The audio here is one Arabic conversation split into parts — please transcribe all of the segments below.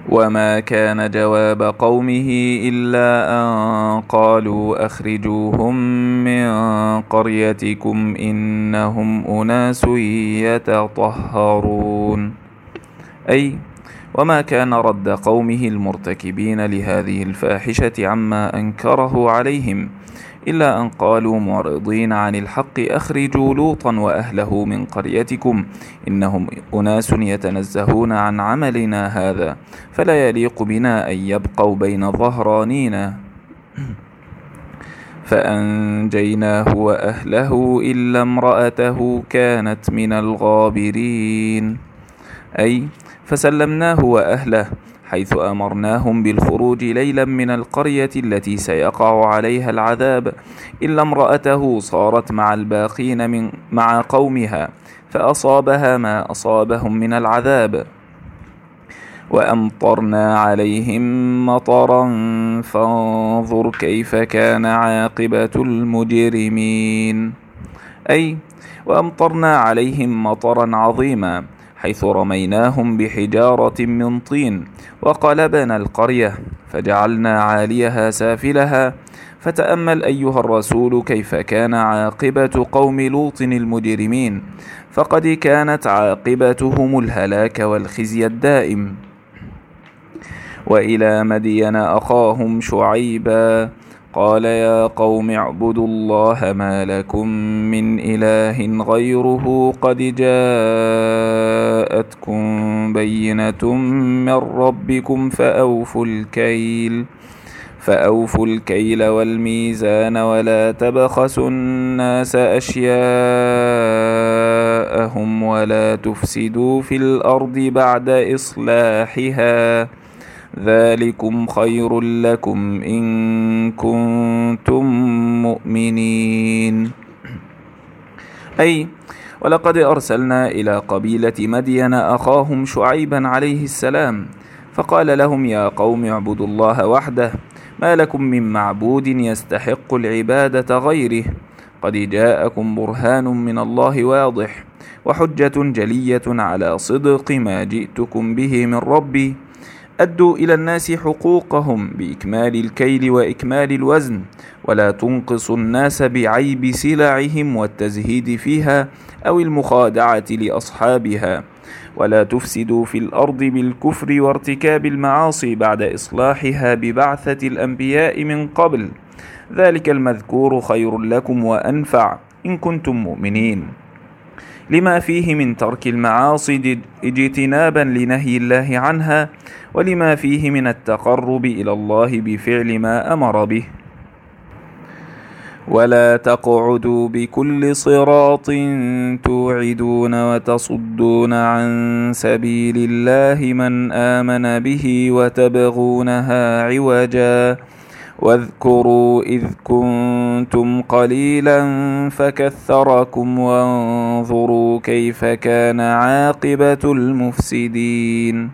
وما كان جواب قومه إلا أن قالوا أخرجوهم من قريتكم إنهم أناس يتطهرون. أي وما كان رد قومه المرتكبين لهذه الفاحشة عما أنكره عليهم إلا أن قالوا معرضين عن الحق أخرجوا لوطا وأهله من قريتكم إنهم أناس يتنزهون عن عملنا هذا فلا يليق بنا أن يبقوا بين ظهرانينا. فأنجيناه وأهله إلا امرأته كانت من الغابرين. أي فسلمناه وأهله حيث أمرناهم بالخروج ليلا من القرية التي سيقع عليها العذاب إلا امرأته صارت مع الباقين مع قومها فأصابها ما أصابهم من العذاب. وأمطرنا عليهم مطرا فانظر كيف كان عاقبة المجرمين. أي وأمطرنا عليهم مطرا عظيما حيث رميناهم بحجارة من طين وقلبنا القرية فجعلنا عاليها سافلها. فتأمل أيها الرسول كيف كان عاقبة قوم لوط المجرمين فقد كانت عاقبتهم الهلاك والخزي الدائم. وإلى مدين أخاهم شعيبا قال يا قوم اعبدوا الله ما لكم من إله غيره قد جاءتكم بينة من ربكم فأوفوا الكيل والميزان ولا تبخسوا الناس أشياءهم ولا تفسدوا في الأرض بعد إصلاحها ذلكم خير لكم إن كنتم مؤمنين. أي ولقد أرسلنا إلى قبيلة مدين أخاهم شعيبا عليه السلام فقال لهم يا قوم اعبدوا الله وحده ما لكم من معبود يستحق العبادة غيره قد جاءكم برهان من الله واضح وحجة جلية على صدق ما جئتكم به من ربي. أدوا إلى الناس حقوقهم بإكمال الكيل وإكمال الوزن ولا تنقصوا الناس بعيب سلعهم والتزهيد فيها أو المخادعة لأصحابها ولا تفسدوا في الأرض بالكفر وارتكاب المعاصي بعد إصلاحها ببعثة الأنبياء من قبل ذلك المذكور خير لكم وأنفع إن كنتم مؤمنين لما فيه من ترك المعاصي اجتنابا لنهي الله عنها ولما فيه من التقرب إلى الله بفعل ما أمر به. ولا تقعدوا بكل صراط توعدون وتصدون عن سبيل الله من آمن به وتبغونها عوجا واذكروا إذ كنتم قليلا فكثركم وانظروا كيف كان عاقبة المفسدين.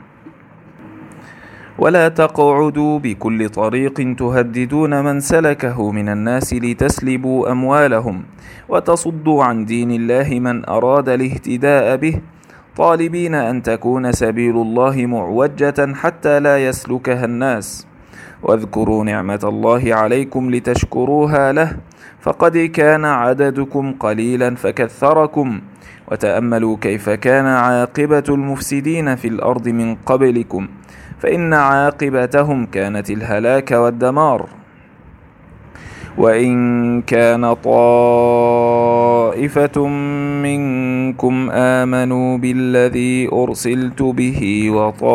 ولا تقعدوا بكل طريق تهددون من سلكه من الناس لتسلبوا أموالهم وتصدوا عن دين الله من أراد الاهتداء به طالبين أن تكون سبيل الله معوجة حتى لا يسلكها الناس. واذكروا نعمة الله عليكم لتشكروها له فقد كان عددكم قليلا فكثركم وتأملوا كيف كان عاقبة المفسدين في الأرض من قبلكم فإن عاقبتهم كانت الهلاك والدمار. وإن كان طائفة منكم آمنوا بالذي أرسلت به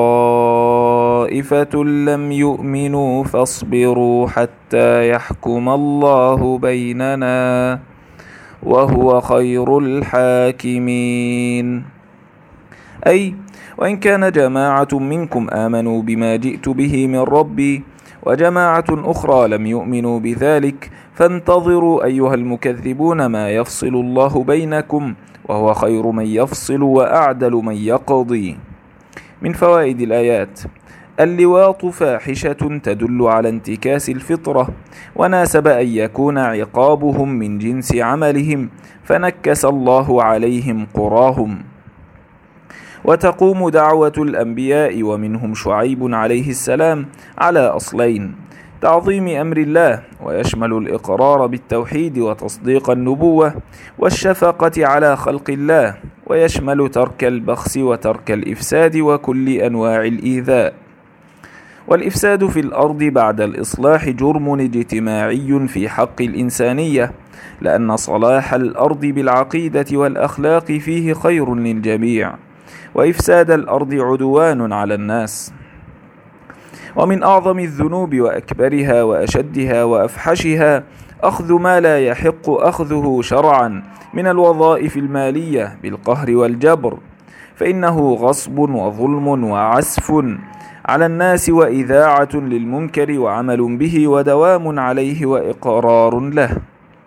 وطائفة لم يؤمنوا فاصبروا حتى يحكم الله بيننا وهو خير الحاكمين. أي وإن كان جماعة منكم آمنوا بما جئت به من ربي وجماعة أخرى لم يؤمنوا بذلك فانتظروا أيها المكذبون ما يفصل الله بينكم وهو خير من يفصل وأعدل من يقضي. من فوائد الآيات: اللواط فاحشة تدل على انتكاس الفطرة وناسب أن يكون عقابهم من جنس عملهم فنكس الله عليهم قراهم. وتقوم دعوة الأنبياء ومنهم شعيب عليه السلام على أصلين: تعظيم أمر الله، ويشمل الإقرار بالتوحيد وتصديق النبوة، والشفقة على خلق الله، ويشمل ترك البخس وترك الإفساد وكل أنواع الإيذاء. والإفساد في الأرض بعد الإصلاح جرم اجتماعي في حق الإنسانية، لأن صلاح الأرض بالعقيدة والأخلاق فيه خير للجميع، وإفساد الأرض عدوان على الناس. ومن أعظم الذنوب وأكبرها وأشدها وأفحشها أخذ ما لا يحق أخذه شرعا من الوظائف المالية بالقهر والجبر، فإنه غصب وظلم وعسف على الناس وإذاعة للمنكر وعمل به ودوام عليه وإقرار له.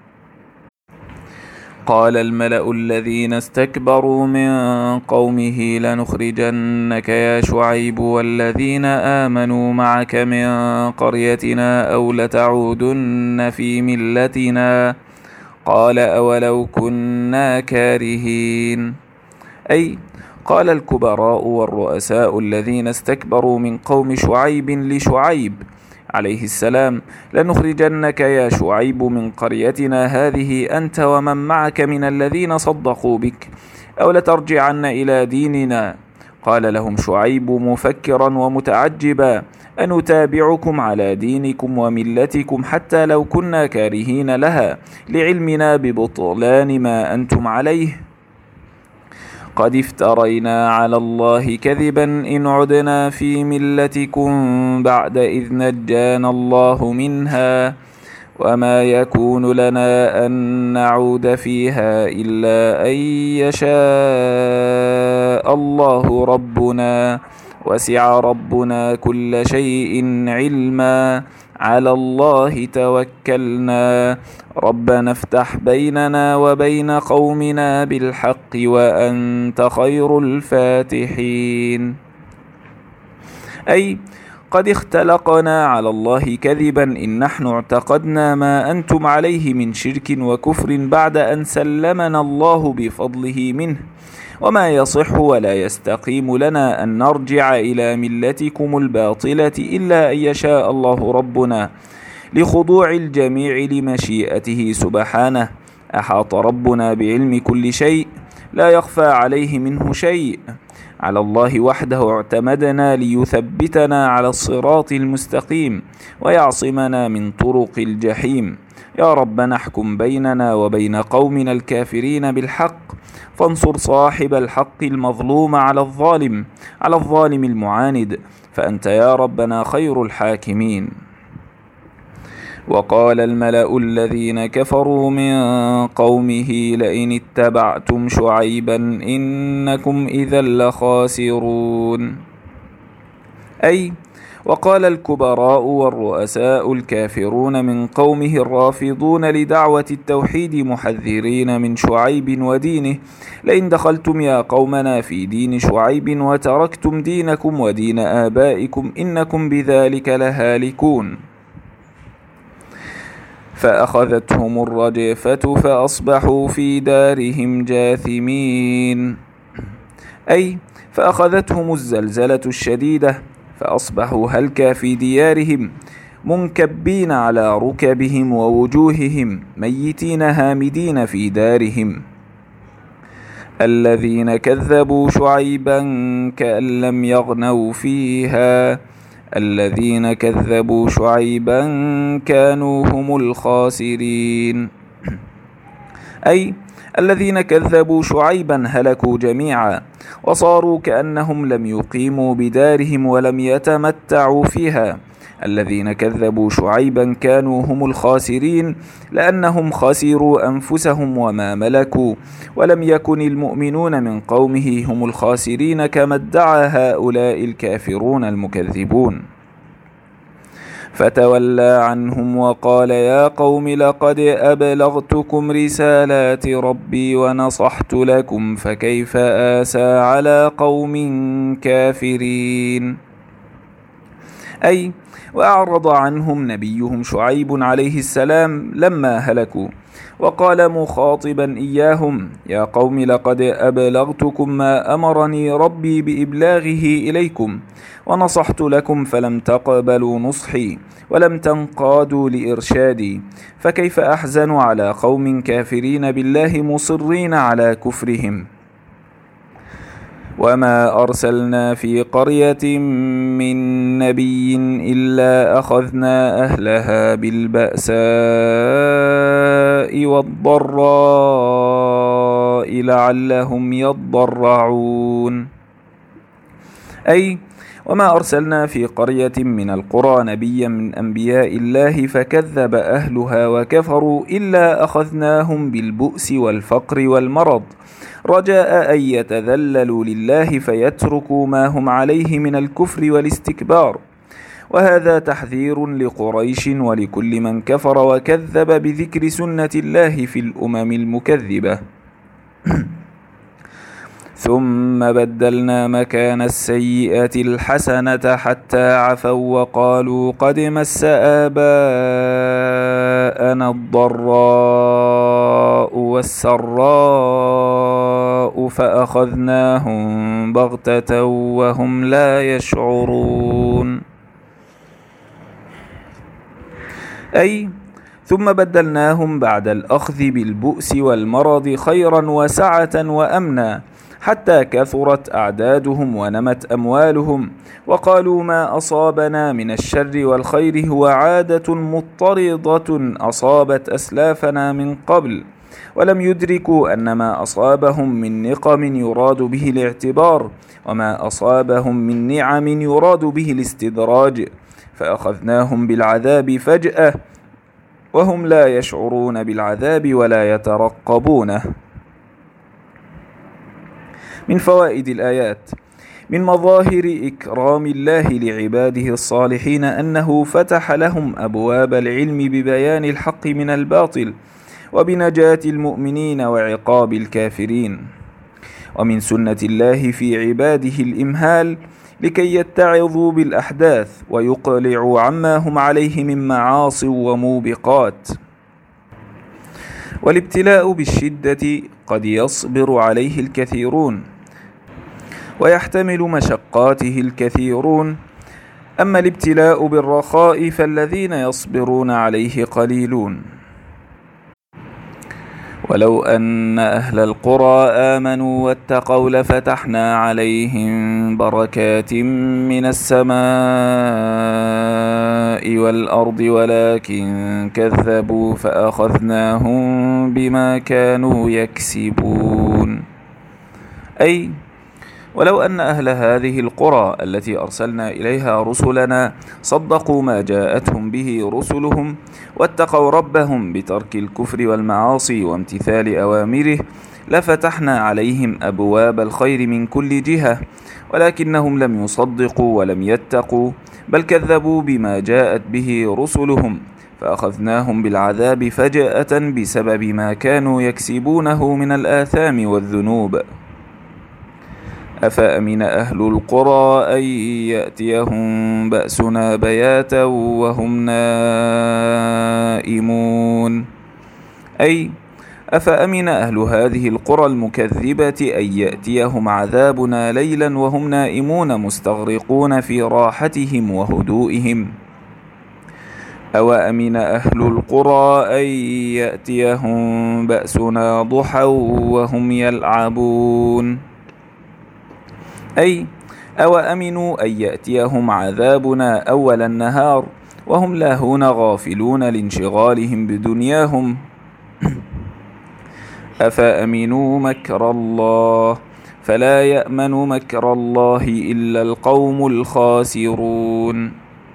قال الملأ الذين استكبروا من قومه: لنخرجنك يا شعيب والذين آمنوا معك من قريتنا أو لتعودن في ملتنا. قال: أولو كنا كارهين. أي قال الكبراء والرؤساء الذين استكبروا من قوم شعيب لشعيب عليه السلام: لنخرجنك يا شعيب من قريتنا هذه أنت ومن معك من الذين صدقوا بك، أو لترجعن إلى ديننا. قال لهم شعيب مفكرا ومتعجبا: أنتابعكم على دينكم وملتكم حتى لو كنا كارهين لها، لعلمنا ببطلان ما أنتم عليه. قد افترينا على الله كذبا إن عدنا في ملتكم بعد إذ نجانا الله منها، وما يكون لنا أن نعود فيها إلا أن يشاء الله ربنا، وسع ربنا كل شيء علما، على الله توكلنا، ربنا افتح بيننا وبين قومنا بالحق وأنت خير الفاتحين. أي قد اختلقنا على الله كذبا إن نحن اعتقدنا ما أنتم عليه من شرك وكفر بعد أن سلمنا الله بفضله منه، وما يصح ولا يستقيم لنا أن نرجع إلى ملتكم الباطلة إلا أن يشاء الله ربنا، لخضوع الجميع لمشيئته سبحانه. أحاط ربنا بعلم كل شيء، لا يخفى عليه منه شيء. على الله وحده اعتمدنا ليثبتنا على الصراط المستقيم ويعصمنا من طرق الجحيم. يا ربنا احكم بيننا وبين قومنا الكافرين بالحق، فانصر صاحب الحق المظلوم على الظالم المعاند، فأنت يا ربنا خير الحاكمين. وقال الملأ الذين كفروا من قومه: لئن اتبعتم شعيبا إنكم إذا لخاسرون. أي وقال الكبراء والرؤساء الكافرون من قومه الرافضون لدعوة التوحيد محذرين من شعيب ودينه: لئن دخلتم يا قومنا في دين شعيب وتركتم دينكم ودين آبائكم إنكم بذلك لهالكون. فأخذتهم الرجفة فأصبحوا في دارهم جاثمين. أي فأخذتهم الزلزلة الشديدة فأصبحوا هلكا في ديارهم، منكبين على ركبهم ووجوههم، ميتين هامدين في دارهم. الذين كذبوا شعيبا كأن لم يغنوا فيها، الذين كذبوا شعيبا كانوا هم الخاسرين. أي الذين كذبوا شعيبا هلكوا جميعا، وصاروا كأنهم لم يقيموا بدارهم ولم يتمتعوا فيها. الذين كذبوا شعيبا كانوا هم الخاسرين، لأنهم خسروا أنفسهم وما ملكوا، ولم يكن المؤمنون من قومه هم الخاسرين كما ادعى هؤلاء الكافرون المكذبون. فتولى عنهم وقال: يا قوم لقد أبلغتكم رسالات ربي ونصحت لكم، فكيف آسى على قوم كافرين. أي وأعرض عنهم نبيهم شعيب عليه السلام لما هلكوا، وقال مخاطبا إياهم: يا قوم لقد أبلغتكم ما أمرني ربي بإبلاغه إليكم، ونصحت لكم فلم تقبلوا نصحي ولم تنقادوا لإرشادي، فكيف أحزن على قوم كافرين بالله مصرين على كفرهم. وما أرسلنا في قرية من نبي إلا أخذنا أهلها بالبأساء والضراء لعلهم يضرعون. أي وما أرسلنا في قرية من القرى نبيا من أنبياء الله فكذب أهلها وكفروا إلا أخذناهم بالبؤس والفقر والمرض رجاء أن يتذللوا لله فيتركوا ما هم عليه من الكفر والاستكبار. وهذا تحذير لقريش ولكل من كفر وكذب بذكر سنة الله في الأمم المكذبة. ثم بدلنا مكان السيئة الحسنة حتى عفوا وقالوا قد مس آباءنا الضراء والسراء فأخذناهم بغتة وهم لا يشعرون. أي ثم بدلناهم بعد الأخذ بالبؤس والمرض خيرا وسعة وأمنا حتى كثرت أعدادهم ونمت أموالهم، وقالوا ما أصابنا من الشر والخير هو عادة مضطردة أصابت أسلافنا من قبل، ولم يدركوا أن ما أصابهم من نقم يراد به الاعتبار، وما أصابهم من نعم يراد به الاستدراج، فأخذناهم بالعذاب فجأة وهم لا يشعرون بالعذاب ولا يترقبونه. من فوائد الآيات: من مظاهر إكرام الله لعباده الصالحين أنه فتح لهم أبواب العلم ببيان الحق من الباطل وبنجاة المؤمنين وعقاب الكافرين. ومن سنة الله في عباده الإمهال لكي يتعظوا بالأحداث ويقلعوا عما هم عليه من معاصٍ وموبقات. والابتلاء بالشدة قد يصبر عليه الكثيرون ويحتمل مشقاته الكثيرون، أما الابتلاء بالرخاء فالذين يصبرون عليه قليلون. ولو أن أهل القرى آمنوا واتقوا لفتحنا عليهم بركات من السماء والأرض ولكن كذبوا فأخذناهم بما كانوا يكسبون. أي ولو أن أهل هذه القرى التي أرسلنا إليها رسلنا صدقوا ما جاءتهم به رسلهم واتقوا ربهم بترك الكفر والمعاصي وامتثال أوامره لفتحنا عليهم أبواب الخير من كل جهة، ولكنهم لم يصدقوا ولم يتقوا بل كذبوا بما جاءت به رسلهم فأخذناهم بالعذاب فجأة بسبب ما كانوا يكسبونه من الآثام والذنوب. أفأمن أهل القرى أن يأتيهم بأسنا بياتا وهم نائمون. أي أفأمن أهل هذه القرى المكذبة أن يأتيهم عذابنا ليلا وهم نائمون مستغرقون في راحتهم وهدوئهم. أوأمن أهل القرى أن يأتيهم بأسنا ضحى وهم يلعبون. أي أوأمنوا أن يأتيهم عذابنا أول النهار وهم لاهون غافلون لانشغالهم بدنياهم. أفأمنوا مكر الله فلا يأمن مكر الله إلا القوم الخاسرون.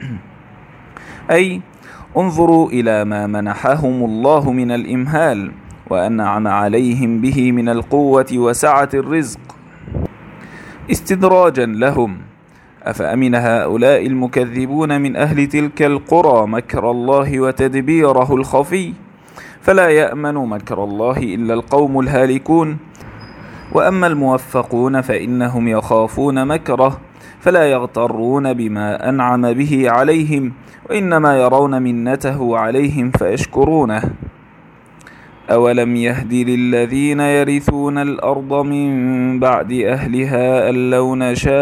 أي انظروا إلى ما منحهم الله من الإمهال وأنعم عليهم به من القوة وسعة الرزق استدراجا لهم. أفأمن هؤلاء المكذبون من أهل تلك القرى مكر الله وتدبيره الخفي فلا يأمن مكر الله إلا القوم الهالكون. وأما الموفقون فإنهم يخافون مكره فلا يغترون بما أنعم به عليهم وإنما يرون منته عليهم فيشكرونه. أولم يهد للذين يرثون الأرض من بعد أهلها أن لو نشاء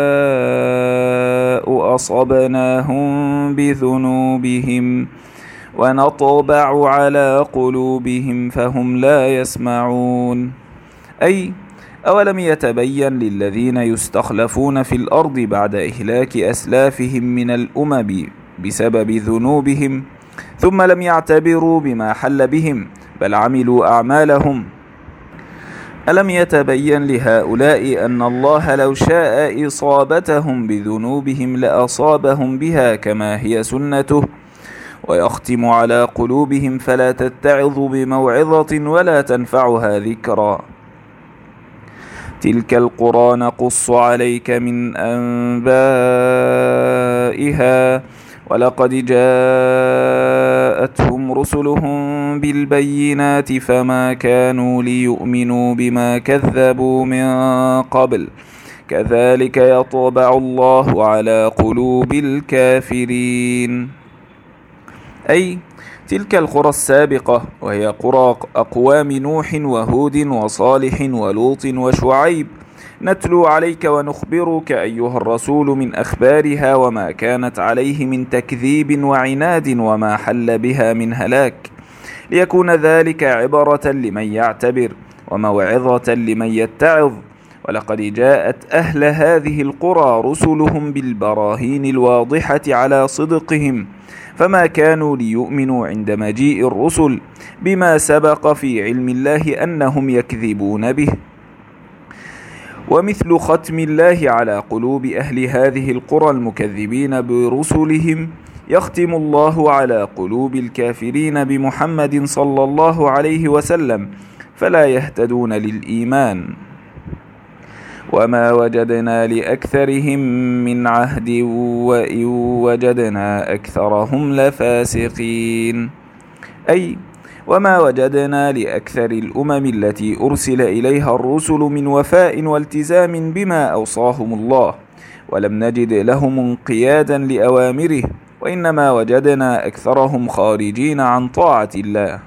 أصبناهم بذنوبهم ونطبع على قلوبهم فهم لا يسمعون. أي أولم يتبين للذين يستخلفون في الأرض بعد إهلاك أسلافهم من الأمم بسبب ذنوبهم ثم لم يعتبروا بما حل بهم بل عملوا أعمالهم؟ ألم يتبين لهؤلاء أن الله لو شاء إصابتهم بذنوبهم لأصابهم بها كما هي سنته، ويختم على قلوبهم فلا تتعظ بموعظة ولا تنفعها ذكرا. تلك القرى نقص عليك من أنبائها ولقد جاءتهم رسلهم بالبينات فما كانوا ليؤمنوا بما كذبوا من قبل كذلك يطبع الله على قلوب الكافرين. أي تلك القرى السابقة وهي قرى أقوام نوح وهود وصالح ولوط وشعيب نتلو عليك ونخبرك أيها الرسول من أخبارها وما كانت عليه من تكذيب وعناد وما حل بها من هلاك، ليكون ذلك عبرة لمن يعتبر وموعظة لمن يتعظ. ولقد جاءت أهل هذه القرى رسلهم بالبراهين الواضحة على صدقهم فما كانوا ليؤمنوا عند مجيء الرسل بما سبق في علم الله أنهم يكذبون به. ومثل ختم الله على قلوب أهل هذه القرى المكذبين برسلهم يختم الله على قلوب الكافرين بمحمد صلى الله عليه وسلم فلا يهتدون للإيمان. وما وجدنا لأكثرهم من عهد وإن وجدنا أكثرهم لفاسقين. أي وما وجدنا لأكثر الأمم التي أرسل إليها الرسل من وفاء والتزام بما أوصاهم الله، ولم نجد لهم انقيادا لأوامره، وإنما وجدنا أكثرهم خارجين عن طاعة الله.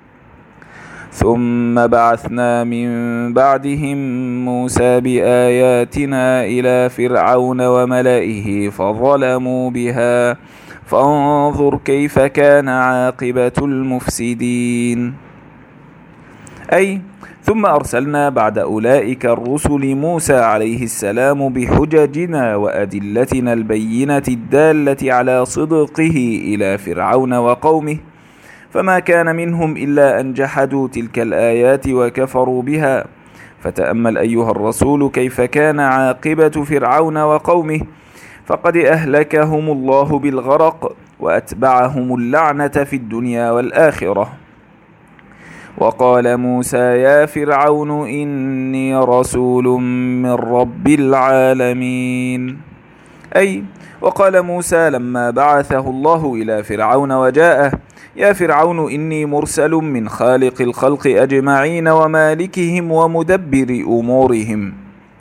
ثم بعثنا من بعدهم موسى بآياتنا إلى فرعون وملئه فظلموا بها فانظر كيف كان عاقبة المفسدين. أي ثم أرسلنا بعد أولئك الرسل موسى عليه السلام بحججنا وأدلتنا البينة الدالة على صدقه إلى فرعون وقومه، فما كان منهم إلا أن جحدوا تلك الآيات وكفروا بها. فتأمل أيها الرسول كيف كان عاقبة فرعون وقومه، فقد أهلكهم الله بالغرق وأتبعهم اللعنة في الدنيا والآخرة. وقال موسى يا فرعون إني رسول من رب العالمين. أي وقال موسى لما بعثه الله إلى فرعون وجاءه يا فرعون إني مرسل من خالق الخلق أجمعين ومالكهم ومدبر أمورهم.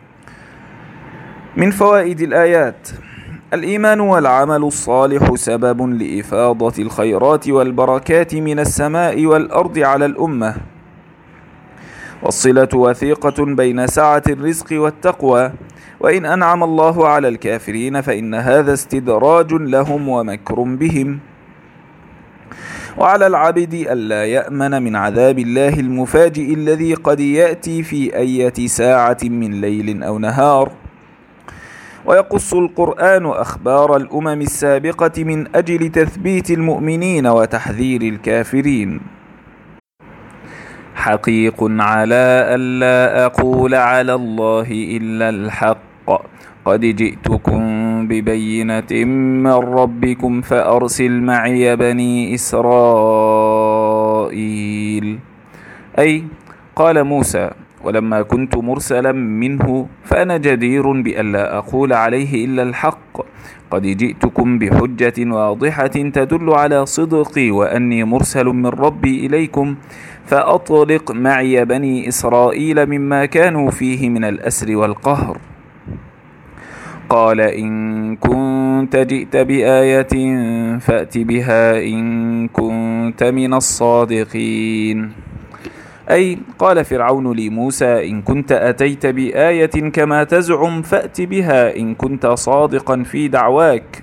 من فوائد الآيات: الإيمان والعمل الصالح سبب لإفاضة الخيرات والبركات من السماء والأرض على الأمة، والصلة وثيقة بين سعة الرزق والتقوى، وإن أنعم الله على الكافرين فإن هذا استدراج لهم ومكر بهم. وعلى العبد ألا يأمن من عذاب الله المفاجئ الذي قد يأتي في أي ساعة من ليل أو نهار. ويقص القرآن أخبار الأمم السابقة من أجل تثبيت المؤمنين وتحذير الكافرين. حقيق على ألا أقول على الله إلا الحق، قد جئتكم ببينة من ربكم فأرسل معي بني إسرائيل. أي قال موسى ولما كنت مرسلا منه فأنا جدير بألا أقول عليه إلا الحق، قد جئتكم بحجة واضحة تدل على صدقي وأني مرسل من ربي إليكم، فأطلق معي بني إسرائيل مما كانوا فيه من الأسر والقهر. قال إن كنت جئت بآية فأت بها إن كنت من الصادقين. أي قال فرعون لموسى: إن كنت أتيت بآية كما تزعم فأت بها إن كنت صادقا في دعواك.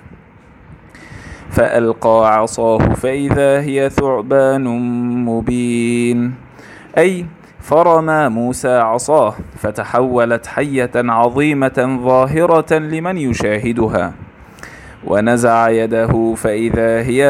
فألقى عصاه فإذا هي ثعبان مبين. أي فرمى موسى عصاه فتحولت حية عظيمة ظاهرة لمن يشاهدها، ونزع يده فإذا هي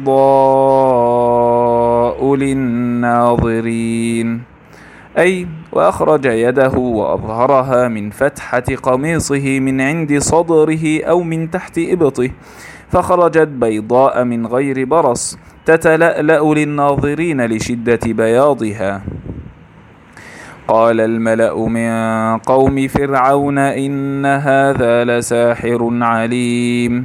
بيضاء للناظرين. أي وأخرج يده وأظهرها من فتحة قميصه من عند صدره أو من تحت إبطه، فخرجت بيضاء من غير برص تتلألأ للناظرين لشدة بياضها. قال الملأ من قوم فرعون: إن هذا لساحر عليم.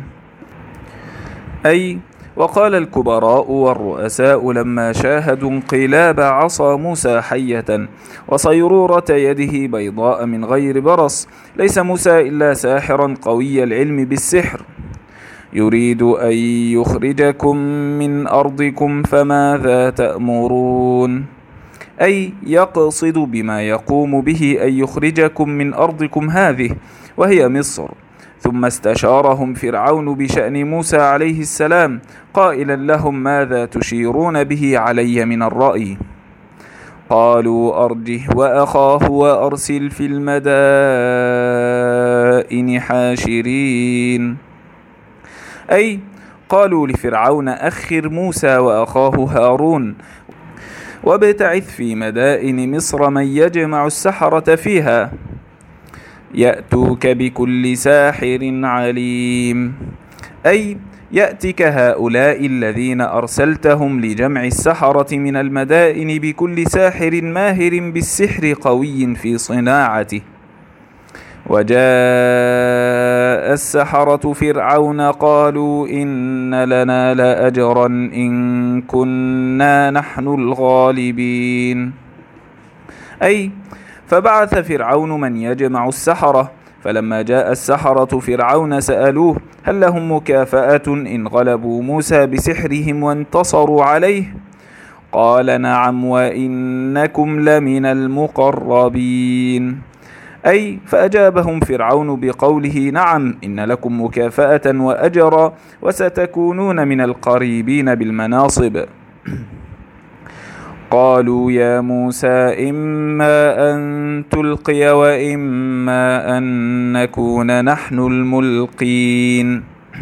أي وقال الكبراء والرؤساء لما شاهدوا انقلاب عصا موسى حية وصيرورة يده بيضاء من غير برص: ليس موسى إلا ساحرا قوي العلم بالسحر، يريد أن يخرجكم من أرضكم فماذا تأمرون. أي يقصد بما يقوم به أن يخرجكم من أرضكم هذه وهي مصر. ثم استشارهم فرعون بشأن موسى عليه السلام قائلا لهم: ماذا تشيرون به علي من الرأي؟ قالوا: أرجه وأخاه وأرسل في المدائن حاشرين. أي قالوا لفرعون: أخر موسى وأخاه هارون وابتعث في مدائن مصر من يجمع السحرة فيها يأتوك بكل ساحر عليم. أي يأتك هؤلاء الذين أرسلتهم لجمع السحرة من المدائن بكل ساحر ماهر بالسحر قوي في صناعته. وجاء السحرة فرعون قالوا: إن لنا لأجرا إن كنا نحن الغالبين. أي فبعث فرعون من يجمع السحرة، فلما جاء السحرة فرعون سألوه: هل لهم مكافأة إن غلبوا موسى بسحرهم وانتصروا عليه؟ قال: نعم، وإنكم لمن المقربين. أي فأجابهم فرعون بقوله: نعم، إن لكم مكافأة وأجرا وستكونون من القريبين بالمناصب. قالوا: يا موسى إما أن تلقي وإما أن نكون نحن الملقين.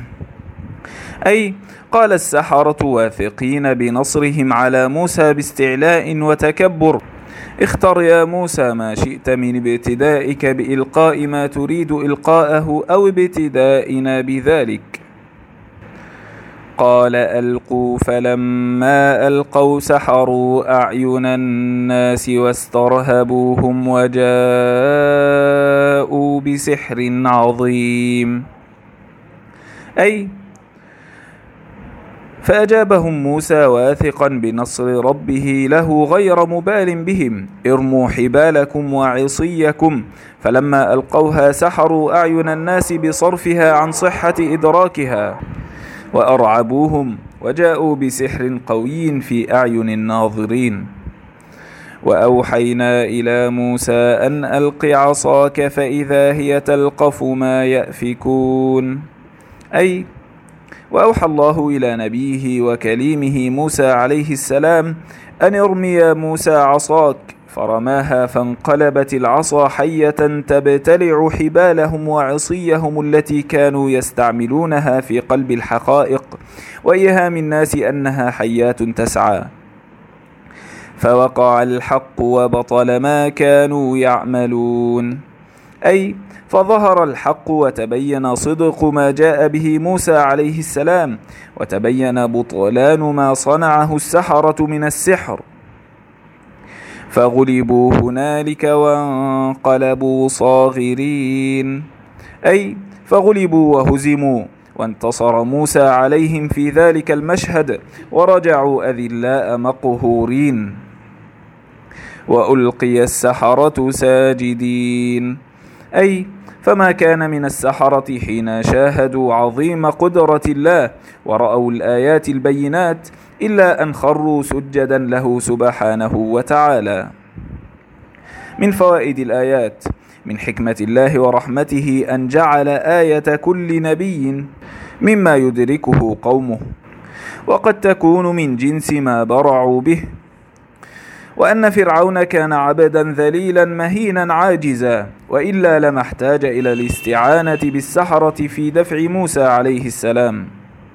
أي قال السحرة واثقين بنصرهم على موسى باستعلاء وتكبر: اختر يا موسى ما شئت من ابتدائك بإلقاء ما تريد إلقاءه أو ابتدائنا بذلك. قال: ألقوا. فلما ألقوا سحروا أعين الناس واسترهبوهم وجاءوا بسحر عظيم. أي فأجابهم موسى واثقا بنصر ربه له غير مبال بهم: ارموا حبالكم وعصيكم. فلما ألقوها سحروا أعين الناس بصرفها عن صحة إدراكها وأرعبوهم وجاءوا بسحر قوي في أعين الناظرين. وأوحينا إلى موسى أن ألق عصاك فإذا هي تلقف ما يأفكون. أي وأوحى الله إلى نبيه وكليمه موسى عليه السلام أن ارمي يا موسى عصاك، فرماها فانقلبت العصا حية تبتلع حبالهم وعصيهم التي كانوا يستعملونها في قلب الحقائق وإيهام الناس أنها حيات تسعى. فوقع الحق وبطل ما كانوا يعملون. أي فظهر الحق وتبين صدق ما جاء به موسى عليه السلام، وتبين بطلان ما صنعه السحرة من السحر. فغلبوا هنالك وانقلبوا صاغرين. أي فغلبوا وهزموا، وانتصر موسى عليهم في ذلك المشهد ورجعوا أذلاء مقهورين. وألقي السحرة ساجدين. أي فما كان من السحرة حين شاهدوا عظيم قدرة الله ورأوا الآيات البينات إلا أن خروا سجدا له سبحانه وتعالى. من فوائد الآيات: من حكمة الله ورحمته أن جعل آية كل نبي مما يدركه قومه، وقد تكون من جنس ما برعوا به، وأن فرعون كان عبدا ذليلا مهينا عاجزا، وإلا لما احتاج إلى الاستعانة بالسحرة في دفع موسى عليه السلام.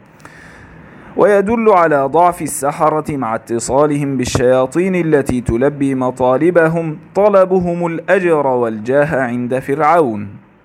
ويدل على ضعف السحرة مع اتصالهم بالشياطين التي تلبي مطالبهم طلبهم الأجر والجاه عند فرعون.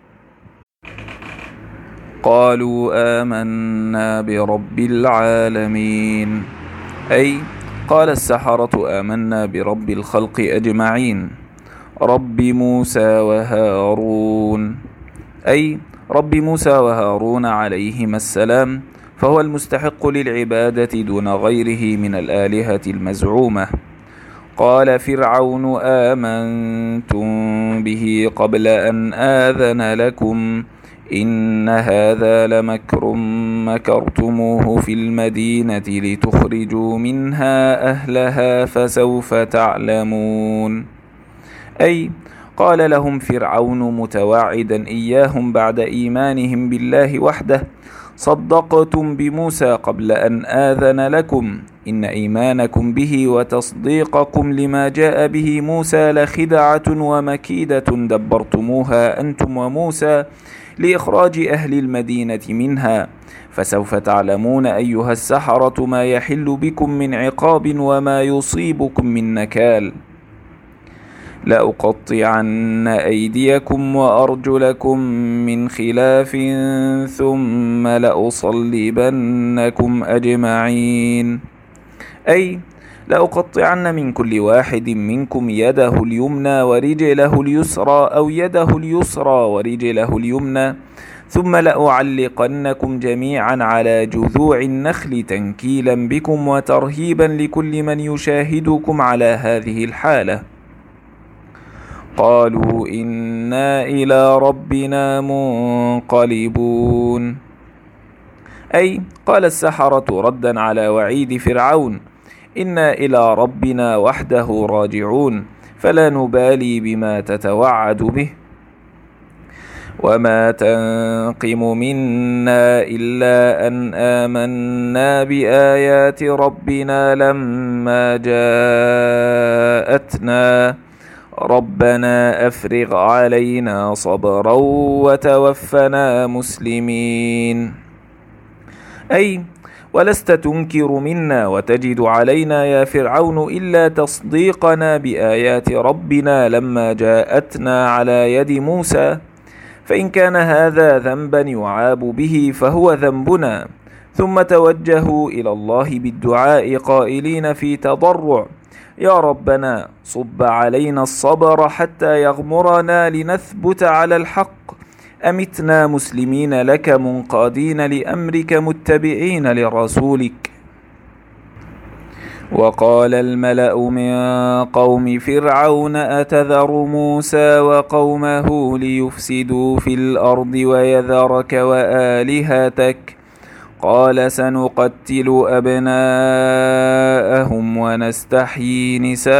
قالوا آمنا برب العالمين، أي قال السحرة آمنا برب الخلق أجمعين، رب موسى وهارون، أي رب موسى وهارون عليهما السلام، فهو المستحق للعبادة دون غيره من الآلهة المزعومة. قال فرعون آمنتم به قبل أن آذن لكم إن هذا لمكر مكرتموه في المدينة لتخرجوا منها أهلها فسوف تعلمون. أي قال لهم فرعون متواعدا إياهم بعد إيمانهم بالله وحده: صدقتم بموسى قبل أن آذن لكم، إن إيمانكم به وتصديقكم لما جاء به موسى لخدعة ومكيدة دبرتموها أنتم وموسى لإخراج أهل المدينة منها، فسوف تعلمون أيها السحرة ما يحل بكم من عقاب وما يصيبكم من نكال. لأقطعن أيديكم وأرجلكم من خلاف ثم لأصلبنكم أجمعين، أي لأقطعن من كل واحد منكم يده اليمنى ورجله اليسرى أو يده اليسرى ورجله اليمنى، ثم لأعلقنكم جميعا على جذوع النخل تنكيلا بكم وترهيبا لكل من يشاهدكم على هذه الحالة. قالوا إنا إلى ربنا منقلبون، أي قال السحرة ردا على وعيد فرعون: إنا إلى ربنا وحده راجعون، فلا نبالي بما تتوعد به. وما تنقم منا إلا أن آمنا بآيات ربنا لما جاءتنا، ربنا أفرغ علينا صبرا وتوفنا مسلمين، أي ولست تنكر منا وتجد علينا يا فرعون إلا تصديقنا بآيات ربنا لما جاءتنا على يد موسى، فإن كان هذا ذنبا يعاب به فهو ذنبنا. ثم توجهوا إلى الله بالدعاء قائلين في تضرع: يا ربنا صب علينا الصبر حتى يغمرنا لنثبت على الحق، أمتنا مسلمين لك منقادين لأمرك متبعين لرسولك. وقال الملأ من قوم فرعون أتذر موسى وقومه ليفسدوا في الأرض ويذرك وآلهتك، قال سنقتل أبناءهم ونستحيي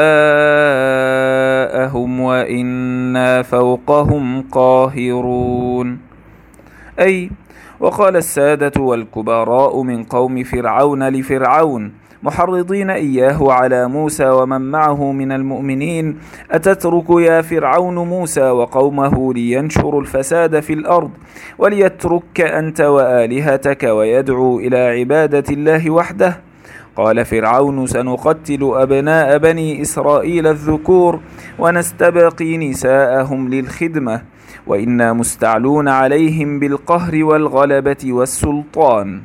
نساءهم وإنا فوقهم قاهرون، أي وقال السادة والكبراء من قوم فرعون لفرعون محرضين إياه على موسى ومن معه من المؤمنين: أتترك يا فرعون موسى وقومه لينشروا الفساد في الأرض وليترك أنت وآلهتك ويدعو إلى عبادة الله وحده؟ قال فرعون سنقتل أبناء بني إسرائيل الذكور ونستبقي نساءهم للخدمة، وإنا مستعلون عليهم بالقهر والغلبة والسلطان.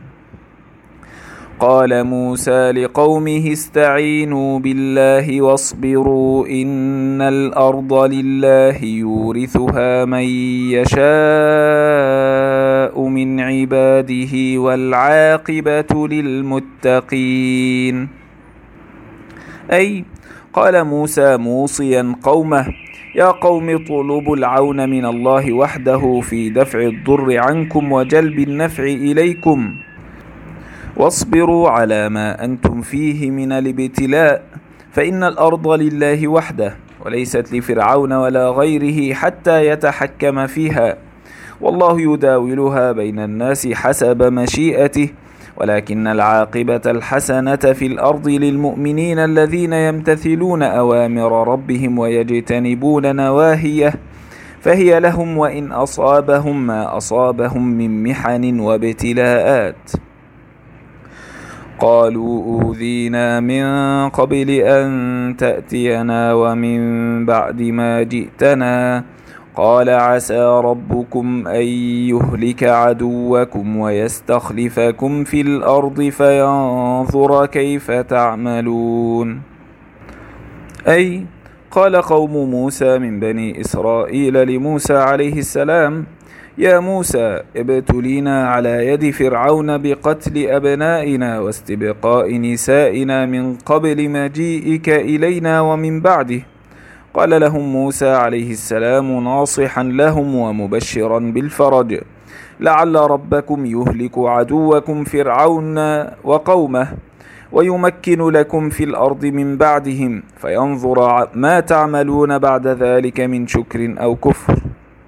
قال موسى لقومه استعينوا بالله واصبروا إن الأرض لله يورثها من يشاء من عباده والعاقبة للمتقين، أي قال موسى موصيا قومه: يا قوم اطلبوا العون من الله وحده في دفع الضر عنكم وجلب النفع إليكم، واصبروا على ما أنتم فيه من الابتلاء، فإن الأرض لله وحده وليست لفرعون ولا غيره حتى يتحكم فيها، والله يداولها بين الناس حسب مشيئته، ولكن العاقبة الحسنة في الأرض للمؤمنين الذين يمتثلون أوامر ربهم ويجتنبون نواهيه، فهي لهم وإن أصابهم ما أصابهم من محن وابتلاءات. قالوا أوذينا من قبل أن تأتينا ومن بعد ما جئتنا، قال عسى ربكم أن يهلك عدوكم ويستخلفكم في الأرض فينظر كيف تعملون. أي قال قوم موسى من بني إسرائيل لموسى عليه السلام: يا موسى، ابتلينا على يد فرعون بقتل أبنائنا واستبقاء نسائنا من قبل مجيئك إلينا ومن بعده. قال لهم موسى عليه السلام ناصحا لهم ومبشرا بالفرج: لعل ربكم يهلك عدوكم فرعون وقومه ويمكن لكم في الأرض من بعدهم، فينظر ما تعملون بعد ذلك من شكر أو كفر.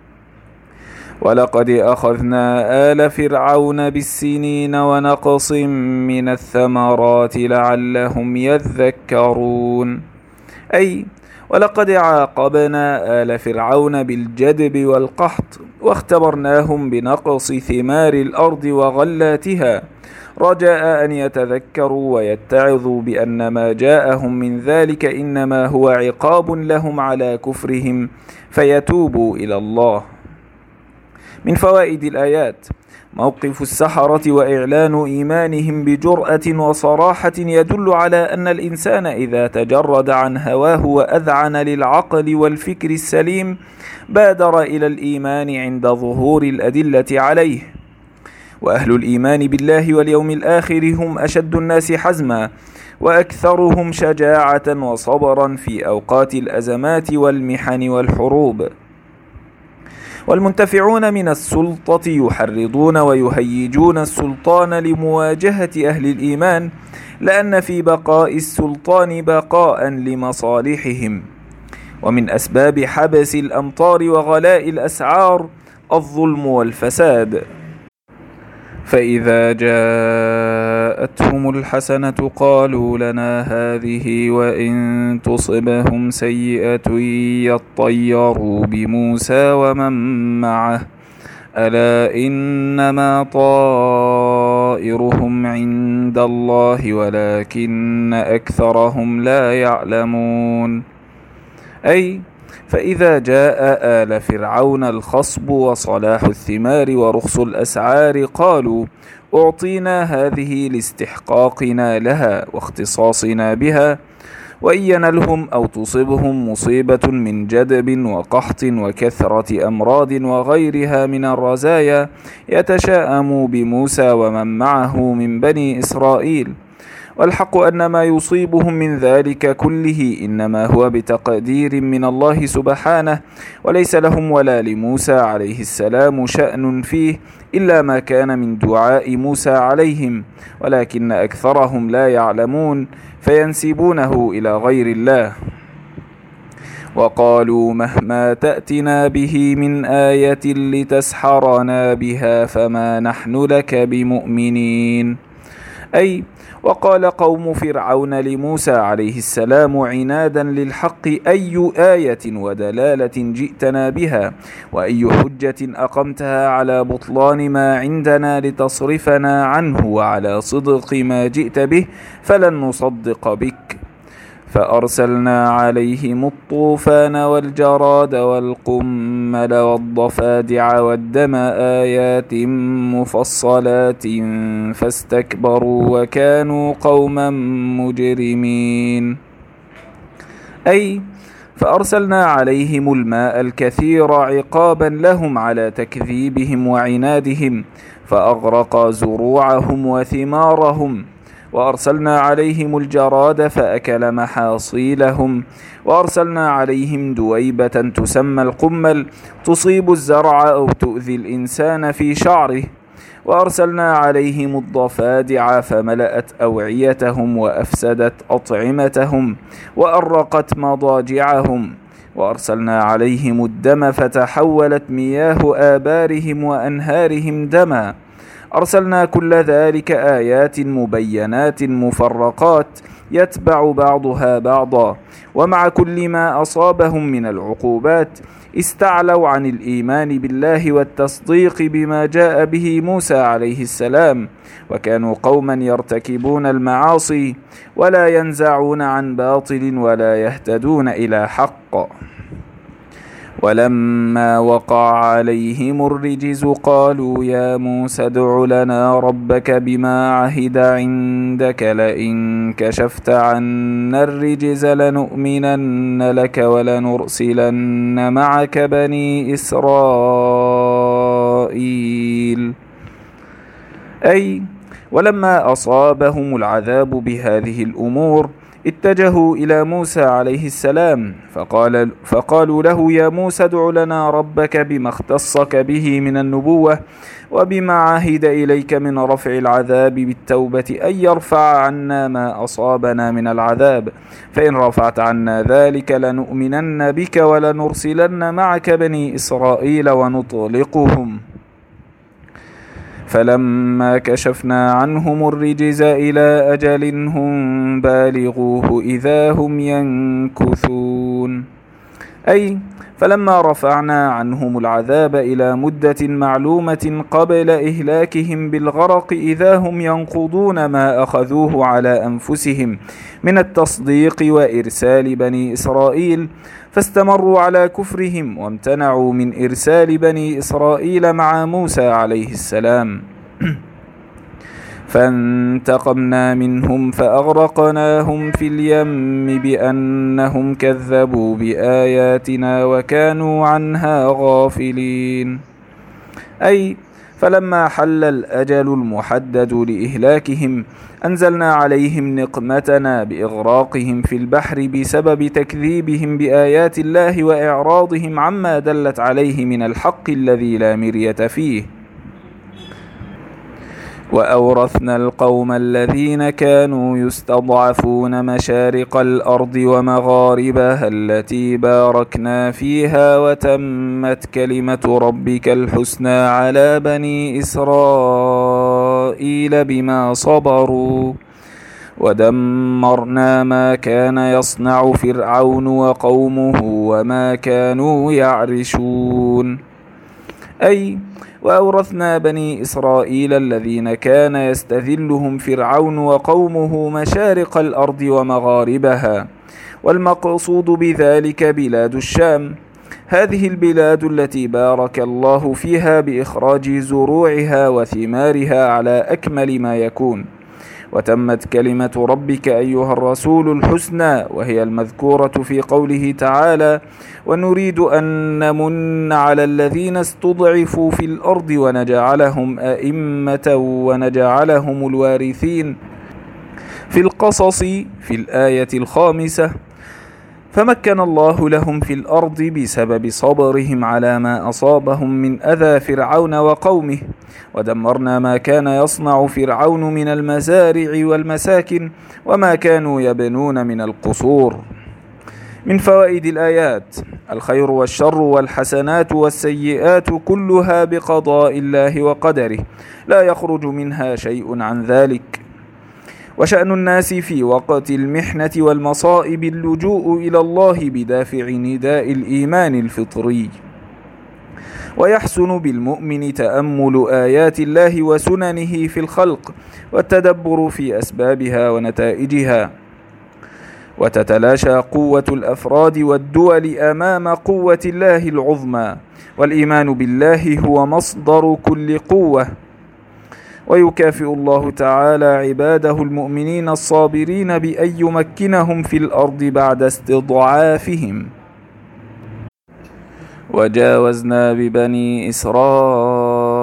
ولقد أخذنا آل فرعون بالسنين ونقص من الثمرات لعلهم يذكرون. أي ولقد عاقبنا آل فرعون بالجدب والقحط، واختبرناهم بنقص ثمار الأرض وغلاتها، رجاء أن يتذكروا ويتعظوا بأن ما جاءهم من ذلك إنما هو عقاب لهم على كفرهم فيتوبوا إلى الله. من فوائد الآيات: موقف السحرة وإعلان إيمانهم بجرأة وصراحة يدل على أن الإنسان إذا تجرد عن هواه وأذعن للعقل والفكر السليم بادر إلى الإيمان عند ظهور الأدلة عليه. وأهل الإيمان بالله واليوم الآخر هم أشد الناس حزما وأكثرهم شجاعة وصبرا في أوقات الأزمات والمحن والحروب. والمنتفعون من السلطة يحرضون ويهيجون السلطان لمواجهة أهل الإيمان، لأن في بقاء السلطان بقاء لمصالحهم. ومن أسباب حبس الأمطار وغلاء الأسعار الظلم والفساد، فإذا جاءتهم الحسنة قالوا لنا هذه، وإن تصبهم سيئة يطيروا بموسى ومن معه، ألا إنما طائرهم عند الله ولكن أكثرهم لا يعلمون. أي فإذا جاء آل فرعون الخصب وصلاح الثمار ورخص الأسعار قالوا أعطينا هذه لاستحقاقنا لها واختصاصنا بها، وإن ينلهم أو تصبهم مصيبة من جدب وقحط وكثرة أمراض وغيرها من الرزايا يتشاءموا بموسى ومن معه من بني إسرائيل. والحق أن ما يصيبهم من ذلك كله إنما هو بتقدير من الله سبحانه، وليس لهم ولا لموسى عليه السلام شأن فيه إلا ما كان من دعاء موسى عليهم، ولكن أكثرهم لا يعلمون فينسبونه إلى غير الله. وقالوا مهما تأتنا به من آية لتسحرنا بها فما نحن لك بمؤمنين. أي وقال قوم فرعون لموسى عليه السلام عنادا للحق أي آية ودلالة جئتنا بها، وأي حجة أقمتها على بطلان ما عندنا لتصرفنا عنه وعلى صدق ما جئت به، فلن نصدق بك. فأرسلنا عليهم الطوفان والجراد والقمل والضفادع والدم آيات مفصلات فاستكبروا وكانوا قوما مجرمين. أي فأرسلنا عليهم الماء الكثير عقابا لهم على تكذيبهم وعنادهم، فأغرق زروعهم وثمارهم، وأرسلنا عليهم الجراد فأكل محاصيلهم، وأرسلنا عليهم دويبة تسمى القمل تصيب الزرع أو تؤذي الإنسان في شعره، وأرسلنا عليهم الضفادع فملأت أوعيتهم وأفسدت أطعمتهم وأرقت مضاجعهم، وأرسلنا عليهم الدم فتحولت مياه آبارهم وأنهارهم دما. أرسلنا كل ذلك آيات مبينات مفرقات يتبع بعضها بعضا، ومع كل ما أصابهم من العقوبات استعلوا عن الإيمان بالله والتصديق بما جاء به موسى عليه السلام، وكانوا قوما يرتكبون المعاصي ولا ينزعون عن باطل ولا يهتدون إلى حق. ولما وقع عليهم الرجز قالوا يا موسى ادع لنا ربك بما عهد عندك لئن كشفت عنا الرجز لنؤمنن لك ولنرسلن معك بني إسرائيل. أي ولما أصابهم العذاب بهذه الأمور اتجهوا إلى موسى عليه السلام فقالوا له يا موسى ادع لنا ربك بما اختصك به من النبوة وبما عهد إليك من رفع العذاب بالتوبة أن يرفع عنا ما أصابنا من العذاب، فإن رفعت عنا ذلك لنؤمنن بك ولنرسلن معك بني إسرائيل ونطلقهم. فلما كشفنا عنهم الرجز إلى أجل هم بالغوه إذا هم ينكثون. أي فلما رفعنا عنهم العذاب إلى مدة معلومة قبل إهلاكهم بالغرق إذا هم ينقضون ما أخذوه على أنفسهم من التصديق وإرسال بني إسرائيل، فاستمروا على كفرهم وامتنعوا من إرسال بني إسرائيل مع موسى عليه السلام. فانتقمنا منهم فأغرقناهم في اليم بأنهم كذبوا بآياتنا وكانوا عنها غافلين. أي فلما حل الأجل المحدد لإهلاكهم أنزلنا عليهم نقمتنا بإغراقهم في البحر بسبب تكذيبهم بآيات الله وإعراضهم عما دلت عليه من الحق الذي لا مرية فيه. وأورثنا القوم الذين كانوا يستضعفون مشارق الأرض ومغاربها التي باركنا فيها، وتمت كلمة ربك الحسنى على بني إسرائيل بما صبروا، ودمرنا ما كان يصنع فرعون وقومه وما كانوا يعرشون. أي وأورثنا بني إسرائيل الذين كان يستذلهم فرعون وقومه مشارق الأرض ومغاربها، والمقصود بذلك بلاد الشام، هذه البلاد التي بارك الله فيها بإخراج زروعها وثمارها على أكمل ما يكون. وتمت كلمة ربك أيها الرسول الحسنى، وهي المذكورة في قوله تعالى ونريد أن نمن على الذين استضعفوا في الأرض ونجعلهم أئمة ونجعلهم الوارثين في القصص في الآية 5. فمكن الله لهم في الأرض بسبب صبرهم على ما أصابهم من أذى فرعون وقومه، ودمرنا ما كان يصنع فرعون من المزارع والمساكن وما كانوا يبنون من القصور. من فوائد الآيات: الخير والشر والحسنات والسيئات كلها بقضاء الله وقدره، لا يخرج منها شيء عن ذلك. وشأن الناس في وقت المحنة والمصائب اللجوء إلى الله بدافع نداء الإيمان الفطري. ويحسن بالمؤمن تأمل آيات الله وسننه في الخلق والتدبر في أسبابها ونتائجها، وتتلاشى قوة الأفراد والدول أمام قوة الله العظمى، والإيمان بالله هو مصدر كل قوة. ويكافئ الله تعالى عباده المؤمنين الصابرين بأن يمكنهم في الأرض بعد استضعافهم. وجاوزنا ببني إسرائيل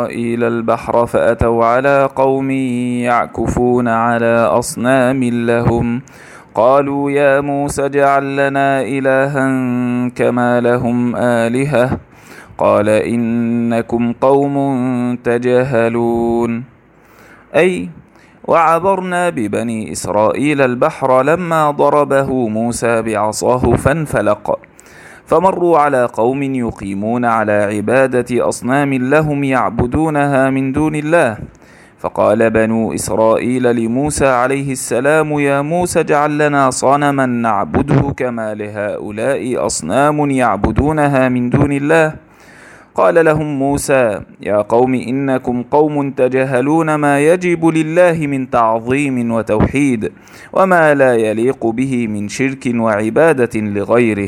إسرائيل البحر فأتوا على قوم يعكفون على أصنام لهم قالوا يا موسى اجعل لنا إلها كما لهم آلهة قال إنكم قوم تجهلون. أي وعبرنا ببني إسرائيل البحر لما ضربه موسى بعصاه فانفلق، فمروا على قوم يقيمون على عبادة أصنام لهم يعبدونها من دون الله، فقال بنو إسرائيل لموسى عليه السلام يا موسى اجعل لنا صنما نعبده كما لهؤلاء أصنام يعبدونها من دون الله. قال لهم موسى يا قوم إنكم قوم تجهلون ما يجب لله من تعظيم وتوحيد وما لا يليق به من شرك وعبادة لغيره.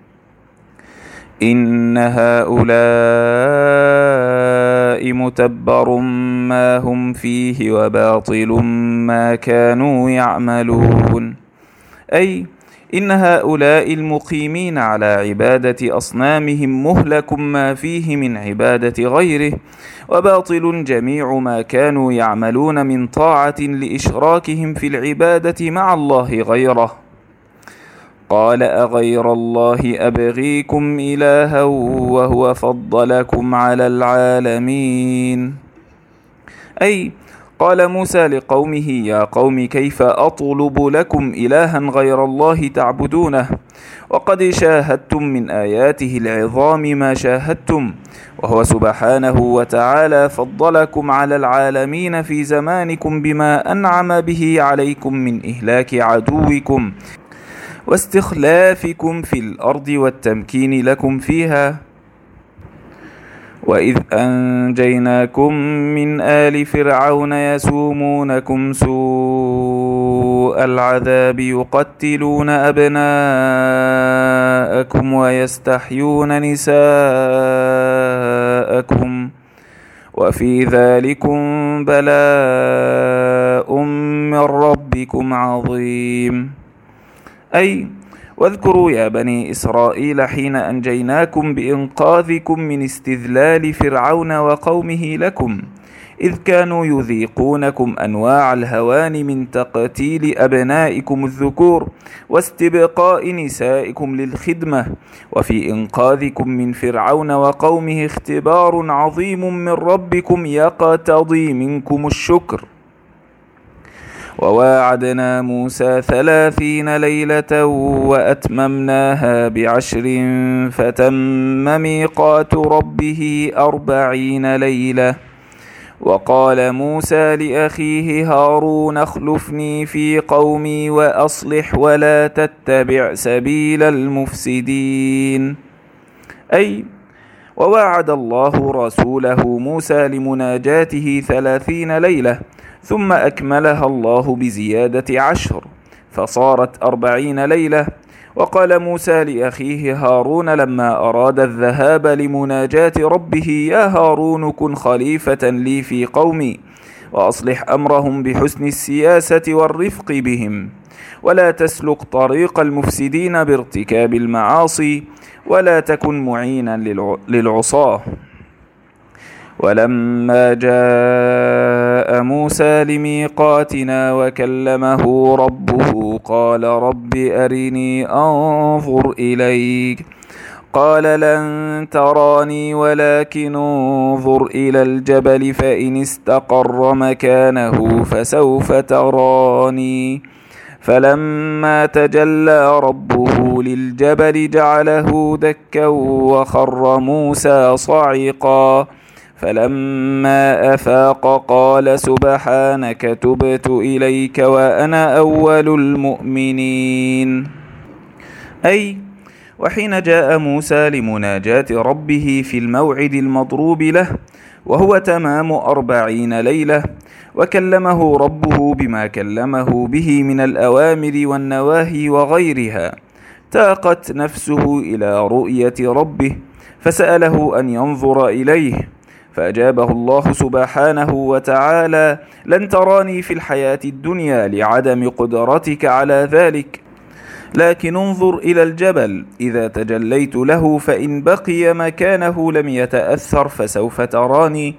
إن هؤلاء متبر ما هم فيه وباطل ما كانوا يعملون. أي إن هؤلاء المقيمين على عبادة أصنامهم مهلك ما فيه من عبادة غيره، وباطل جميع ما كانوا يعملون من طاعة لإشراكهم في العبادة مع الله غيره. قال أغير الله أبغيكم إلها وهو فضلكم على العالمين. أي قال موسى لقومه يا قوم كيف أطلب لكم إلها غير الله تعبدونه وقد شاهدتم من آياته العظام ما شاهدتم، وهو سبحانه وتعالى فضلكم على العالمين في زمانكم بما أنعم به عليكم من إهلاك عدوكم واستخلافكم في الأرض والتمكين لكم فيها. وإذ أنجيناكم من آل فرعون يسومونكم سوء العذاب يقتلون أبناءكم ويستحيون نساءكم وفي ذلكم بلاء من ربكم عظيم. أي واذكروا يا بني إسرائيل حين أنجيناكم بإنقاذكم من استذلال فرعون وقومه لكم، إذ كانوا يذيقونكم أنواع الهوان من تقتيل أبنائكم الذكور واستبقاء نسائكم للخدمة، وفي إنقاذكم من فرعون وقومه اختبار عظيم من ربكم يقتضي منكم الشكر. وواعدنا موسى 30 ليلة وأتممناها ب10 فتم ميقات ربه 40 ليلة. وقال موسى لأخيه هارون اخلفني في قومي وأصلح ولا تتبع سبيل المفسدين. أي وواعد الله رسوله موسى لمناجاته 30 ليلة ثم أكملها الله بزيادة 10 فصارت 40 ليلة. وقال موسى لأخيه هارون لما أراد الذهاب لمناجاة ربه يا هارون كن خليفة لي في قومي وأصلح أمرهم بحسن السياسة والرفق بهم ولا تسلك طريق المفسدين بارتكاب المعاصي ولا تكن معينا للعصاة. ولما جاء موسى لميقاتنا وكلمه ربه قال رب أرني أنظر إليك قال لن تراني ولكن انظر إلى الجبل فإن استقر مكانه فسوف تراني. فلما تجلى ربه للجبل جعله دكا وخر موسى صعقا فلما أفاق قال سبحانك تبت إليك وأنا أول المؤمنين. أي وحين جاء موسى لمناجاة ربه في الموعد المضروب له وهو تمام 40 ليلة وكلمه ربه بما كلمه به من الأوامر والنواهي وغيرها، تاقت نفسه إلى رؤية ربه فسأله أن ينظر إليه، فأجابه الله سبحانه وتعالى لن تراني في الحياة الدنيا لعدم قدرتك على ذلك، لكن انظر إلى الجبل إذا تجليت له فإن بقي مكانه لم يتأثر فسوف تراني.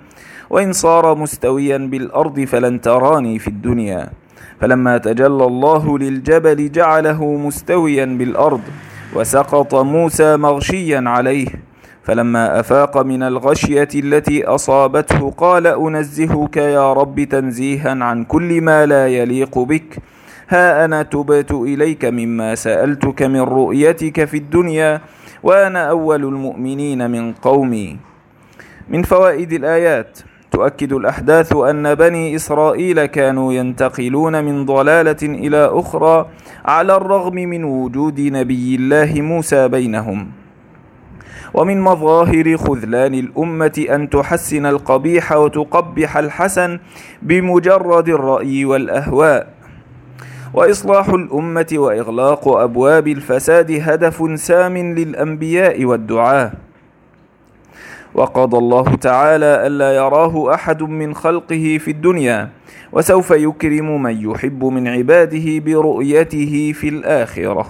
وإن صار مستويا بالأرض فلن تراني في الدنيا. فلما تجلى الله للجبل جعله مستويا بالأرض، وسقط موسى مغشيا عليه. فلما أفاق من الغشية التي أصابته قال أنزهك يا رب تنزيها عن كل ما لا يليق بك. ها أنا تبت إليك مما سألتك من رؤيتك في الدنيا، وأنا أول المؤمنين من قومي. من فوائد الآيات: تؤكد الأحداث أن بني إسرائيل كانوا ينتقلون من ضلالة إلى أخرى على الرغم من وجود نبي الله موسى بينهم. ومن مظاهر خذلان الأمة أن تحسن القبيح وتقبح الحسن بمجرد الرأي والأهواء. وإصلاح الأمة وإغلاق أبواب الفساد هدف سام للأنبياء والدعاة. وقضى الله تعالى ألا يراه أحد من خلقه في الدنيا، وسوف يكرم من يحب من عباده برؤيته في الآخرة.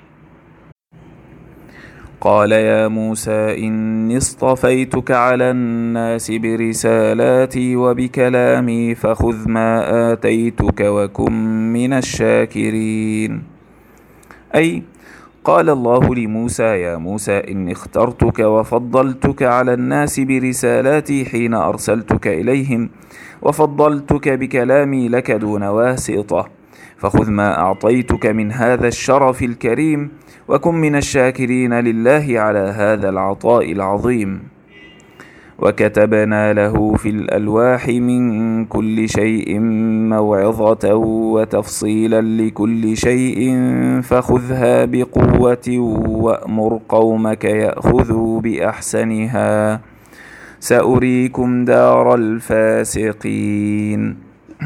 قال يا موسى إني اصطفيتك على الناس برسالاتي وبكلامي فخذ ما آتيتك وكن من الشاكرين. أي قال الله لموسى يا موسى إني اخترتك وفضلتك على الناس برسالاتي حين أرسلتك إليهم، وفضلتك بكلامي لك دون واسطة، فخذ ما أعطيتك من هذا الشرف الكريم وكن من الشاكرين لله على هذا العطاء العظيم. وكتبنا له في الألواح من كل شيء موعظة وتفصيلا لكل شيء فخذها بقوة وأمر قومك يأخذوا بأحسنها سأريكم دار الفاسقين.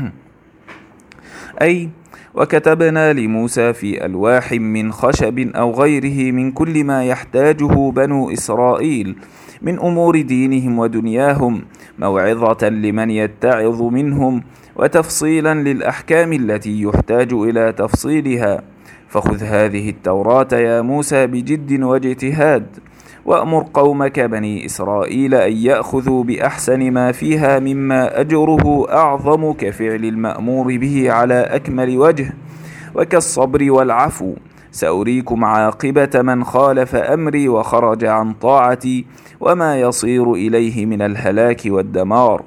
أي وكتبنا لموسى في ألواح من خشب أو غيره من كل ما يحتاجه بنو إسرائيل من أمور دينهم ودنياهم موعظة لمن يتعظ منهم، وتفصيلا للأحكام التي يحتاج إلى تفصيلها. فخذ هذه التوراة يا موسى بجد واجتهاد، وأمر قومك بني إسرائيل أن يأخذوا بأحسن ما فيها مما أجره أعظم كفعل المأمور به على أكمل وجه، وكالصبر والعفو. سأريكم عاقبة من خالف أمري وخرج عن طاعتي وما يصير إليه من الهلاك والدمار.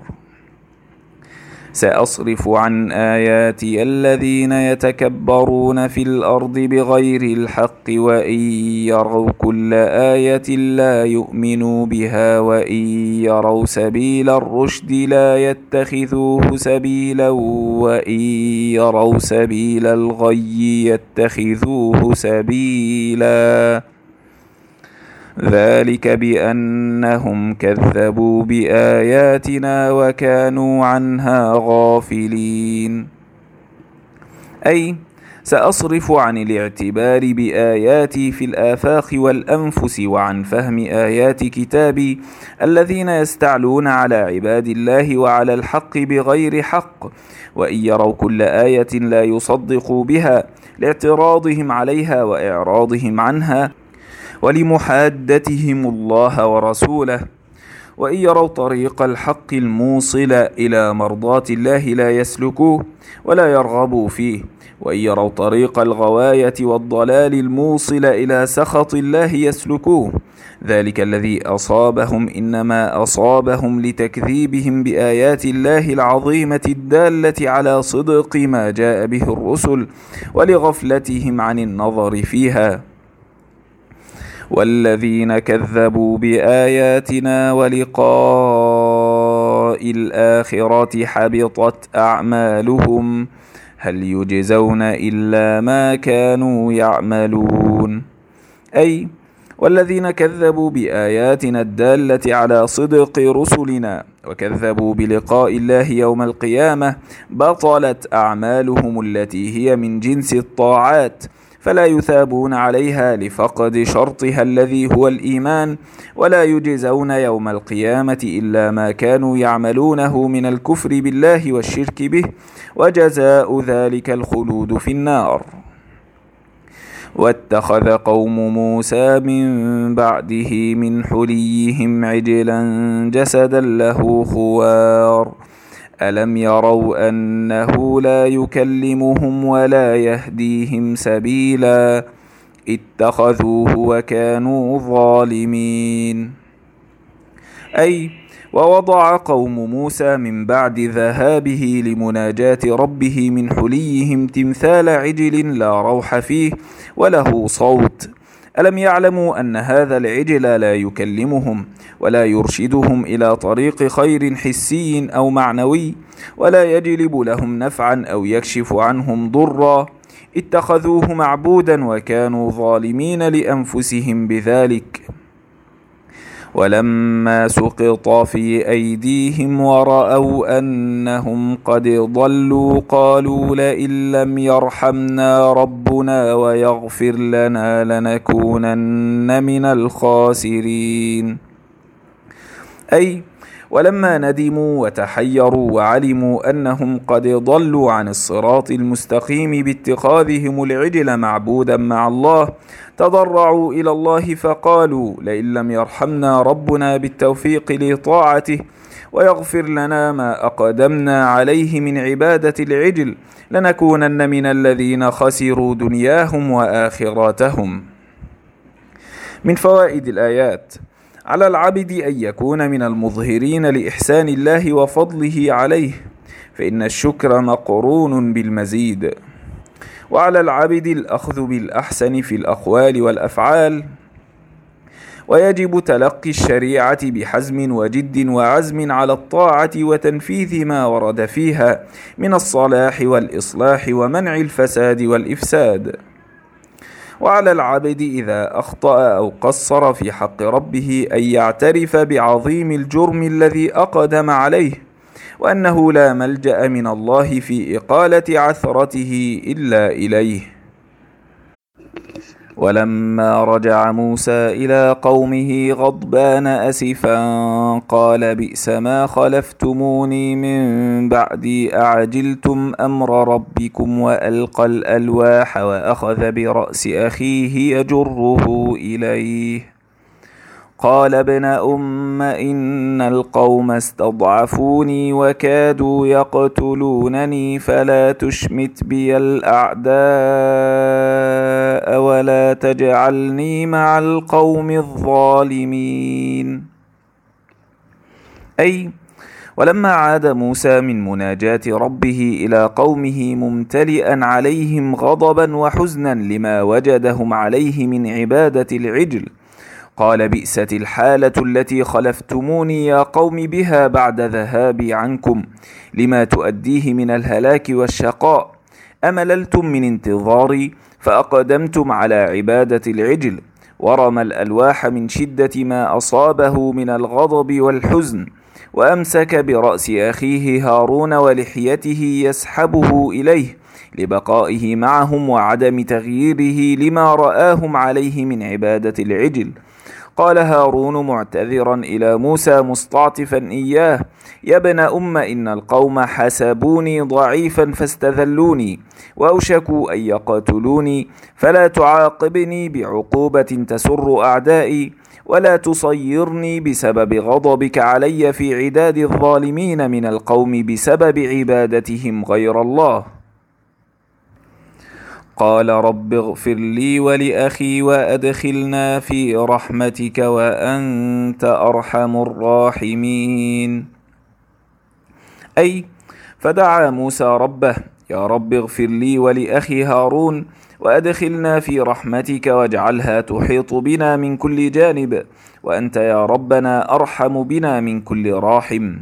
سأصرف عن آياتي الذين يتكبرون في الأرض بغير الحق وإن يروا كل آية لا يؤمنوا بها وإن يروا سبيل الرشد لا يتخذوه سبيلا وإن يروا سبيل الغي يتخذوه سبيلا ذلك بأنهم كذبوا بآياتنا وكانوا عنها غافلين. أي سأصرف عن الاعتبار بآياتي في الآفاق والأنفس وعن فهم آيات كتابي الذين يستعلون على عباد الله وعلى الحق بغير حق، وإن يروا كل آية لا يصدقوا بها لاعتراضهم عليها وإعراضهم عنها ولمحادتهم الله ورسوله، وإن يروا طريق الحق الموصل إلى مرضاة الله لا يسلكوه ولا يرغبوا فيه، وإن يروا طريق الغواية والضلال الموصل إلى سخط الله يسلكوه. ذلك الذي أصابهم إنما أصابهم لتكذيبهم بآيات الله العظيمة الدالة على صدق ما جاء به الرسل ولغفلتهم عن النظر فيها. والذين كذبوا بآياتنا ولقاء الآخرة حبطت أعمالهم هل يجزون إلا ما كانوا يعملون. أي والذين كذبوا بآياتنا الدالة على صدق رسلنا وكذبوا بلقاء الله يوم القيامة بطلت أعمالهم التي هي من جنس الطاعات، فلا يثابون عليها لفقد شرطها الذي هو الإيمان، ولا يجزون يوم القيامة إلا ما كانوا يعملونه من الكفر بالله والشرك به، وجزاء ذلك الخلود في النار. واتخذ قوم موسى من بعده من حليهم عجلا جسدا له خوار ألم يروا أنه لا يكلمهم ولا يهديهم سبيلا اتخذوه وكانوا ظالمين. أي ووضع قوم موسى من بعد ذهابه لمناجاة ربه من حليهم تمثال عجل لا روح فيه وله صوت. ألم يعلموا أن هذا العجل لا يكلمهم ولا يرشدهم إلى طريق خير حسي أو معنوي ولا يجلب لهم نفعا أو يكشف عنهم ضرا؟ اتخذوه معبودا وكانوا ظالمين لأنفسهم بذلك. ولما سقط في أيديهم ورأوا أنهم قد ضلوا قالوا لئن لم يرحمنا ربنا ويغفر لنا لنكونن من الخاسرين. أي ولما ندموا وتحيروا وعلموا أنهم قد ضلوا عن الصراط المستقيم باتخاذهم العجل معبودا مع الله تضرعوا إلى الله فقالوا لئن لم يرحمنا ربنا بالتوفيق لطاعته ويغفر لنا ما أقدمنا عليه من عبادة العجل لنكونن من الذين خسروا دنياهم وآخراتهم. من فوائد الآيات: على العبد أن يكون من المظهرين لإحسان الله وفضله عليه، فإن الشكر مقرون بالمزيد. وعلى العبد الأخذ بالأحسن في الأقوال والأفعال، ويجب تلقي الشريعة بحزم وجد وعزم على الطاعة وتنفيذ ما ورد فيها من الصلاح والإصلاح ومنع الفساد والإفساد. وعلى العبد إذا أخطأ أو قصر في حق ربه أن يعترف بعظيم الجرم الذي أقدم عليه، وأنه لا ملجأ من الله في إقالة عثرته إلا إليه. ولما رجع موسى إلى قومه غضبان أسفا قال بئس ما خلفتموني من بعدي أعجلتم أمر ربكم وألقى الألواح وأخذ برأس أخيه يجره إليه قال ابن أم إن القوم استضعفوني وكادوا يقتلونني فلا تشمت بي الأعداء ولا تجعلني مع القوم الظالمين. أي ولما عاد موسى من مناجاة ربه إلى قومه ممتلئا عليهم غضبا وحزنا لما وجدهم عليه من عبادة العجل قال بئست الحالة التي خلفتموني يا قوم بها بعد ذهابي عنكم لما تؤديه من الهلاك والشقاء. أمللتم من انتظاري فأقدمتم على عبادة العجل، ورمى الألواح من شدة ما أصابه من الغضب والحزن، وأمسك برأس أخيه هارون ولحيته يسحبه إليه لبقائه معهم وعدم تغييره لما رآهم عليه من عبادة العجل. قال هارون معتذرا إلى موسى مستعطفا إياه يا ابن أم إن القوم حسبوني ضعيفا فاستذلوني وأوشكوا أن يقتلوني، فلا تعاقبني بعقوبة تسر أعدائي ولا تصيرني بسبب غضبك علي في عداد الظالمين من القوم بسبب عبادتهم غير الله. قال رب اغفر لي ولأخي وأدخلنا في رحمتك وأنت أرحم الراحمين. أي فدعا موسى ربه يا رب اغفر لي ولأخي هارون وأدخلنا في رحمتك واجعلها تحيط بنا من كل جانب، وأنت يا ربنا أرحم بنا من كل راحم.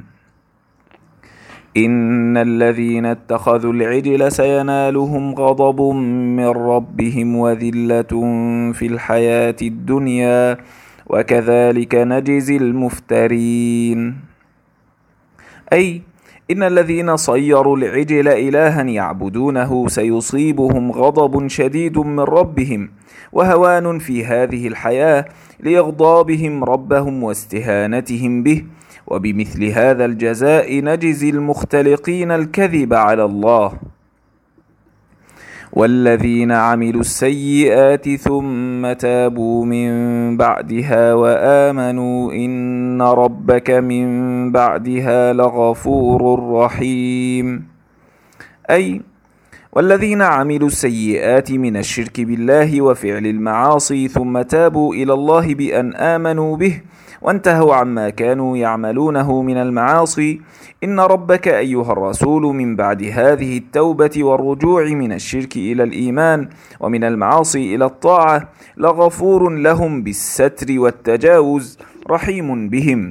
إن الذين اتخذوا العجل سينالهم غضب من ربهم وذلة في الحياة الدنيا وكذلك نجزي المفترين. أي إن الذين صيروا العجل إلها يعبدونه سيصيبهم غضب شديد من ربهم وهوان في هذه الحياة لإغضابهم ربهم واستهانتهم به، وبمثل هذا الجزاء نجزي المختلقين الكذب على الله. والذين عملوا السيئات ثم تابوا من بعدها وآمنوا إن ربك من بعدها لغفور رحيم. أي والذين عملوا السيئات من الشرك بالله وفعل المعاصي ثم تابوا إلى الله بأن آمنوا به وانتهوا عما كانوا يعملونه من المعاصي، إن ربك أيها الرسول من بعد هذه التوبة والرجوع من الشرك إلى الإيمان ومن المعاصي إلى الطاعة لغفور لهم بالستر والتجاوز رحيم بهم.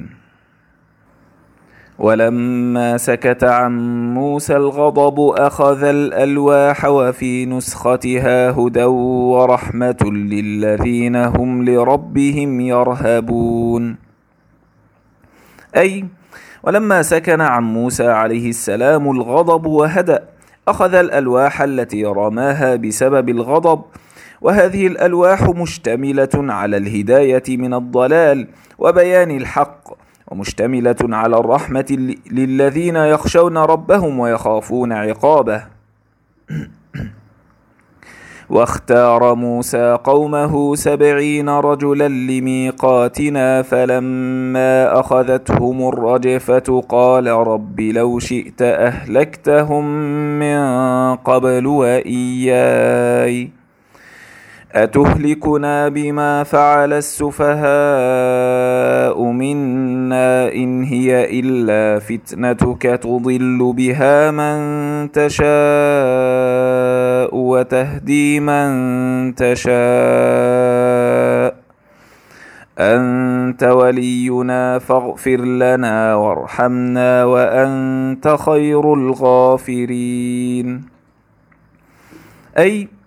ولما سكت عن موسى الغضب أخذ الألواح وفي نسختها هدى ورحمة للذين هم لربهم يرهبون. أي ولما سكن عن موسى عليه السلام الغضب وهدأ أخذ الألواح التي رماها بسبب الغضب، وهذه الألواح مشتملة على الهداية من الضلال وبيان الحق، ومشتملة على الرحمة للذين يخشون ربهم ويخافون عقابه. واختار موسى قومه 70 رجلا لميقاتنا فلما أخذتهم الرجفة قال رب لو شئت أهلكتهم من قبل وإياي أتهلكنا بما فعل السفهاء منا إن هي إلا فتنتك تضل بها من تشاء وتهدي من تشاء أنت ولينا فاغفر لنا وارحمنا وأنت خير الغافرين. أي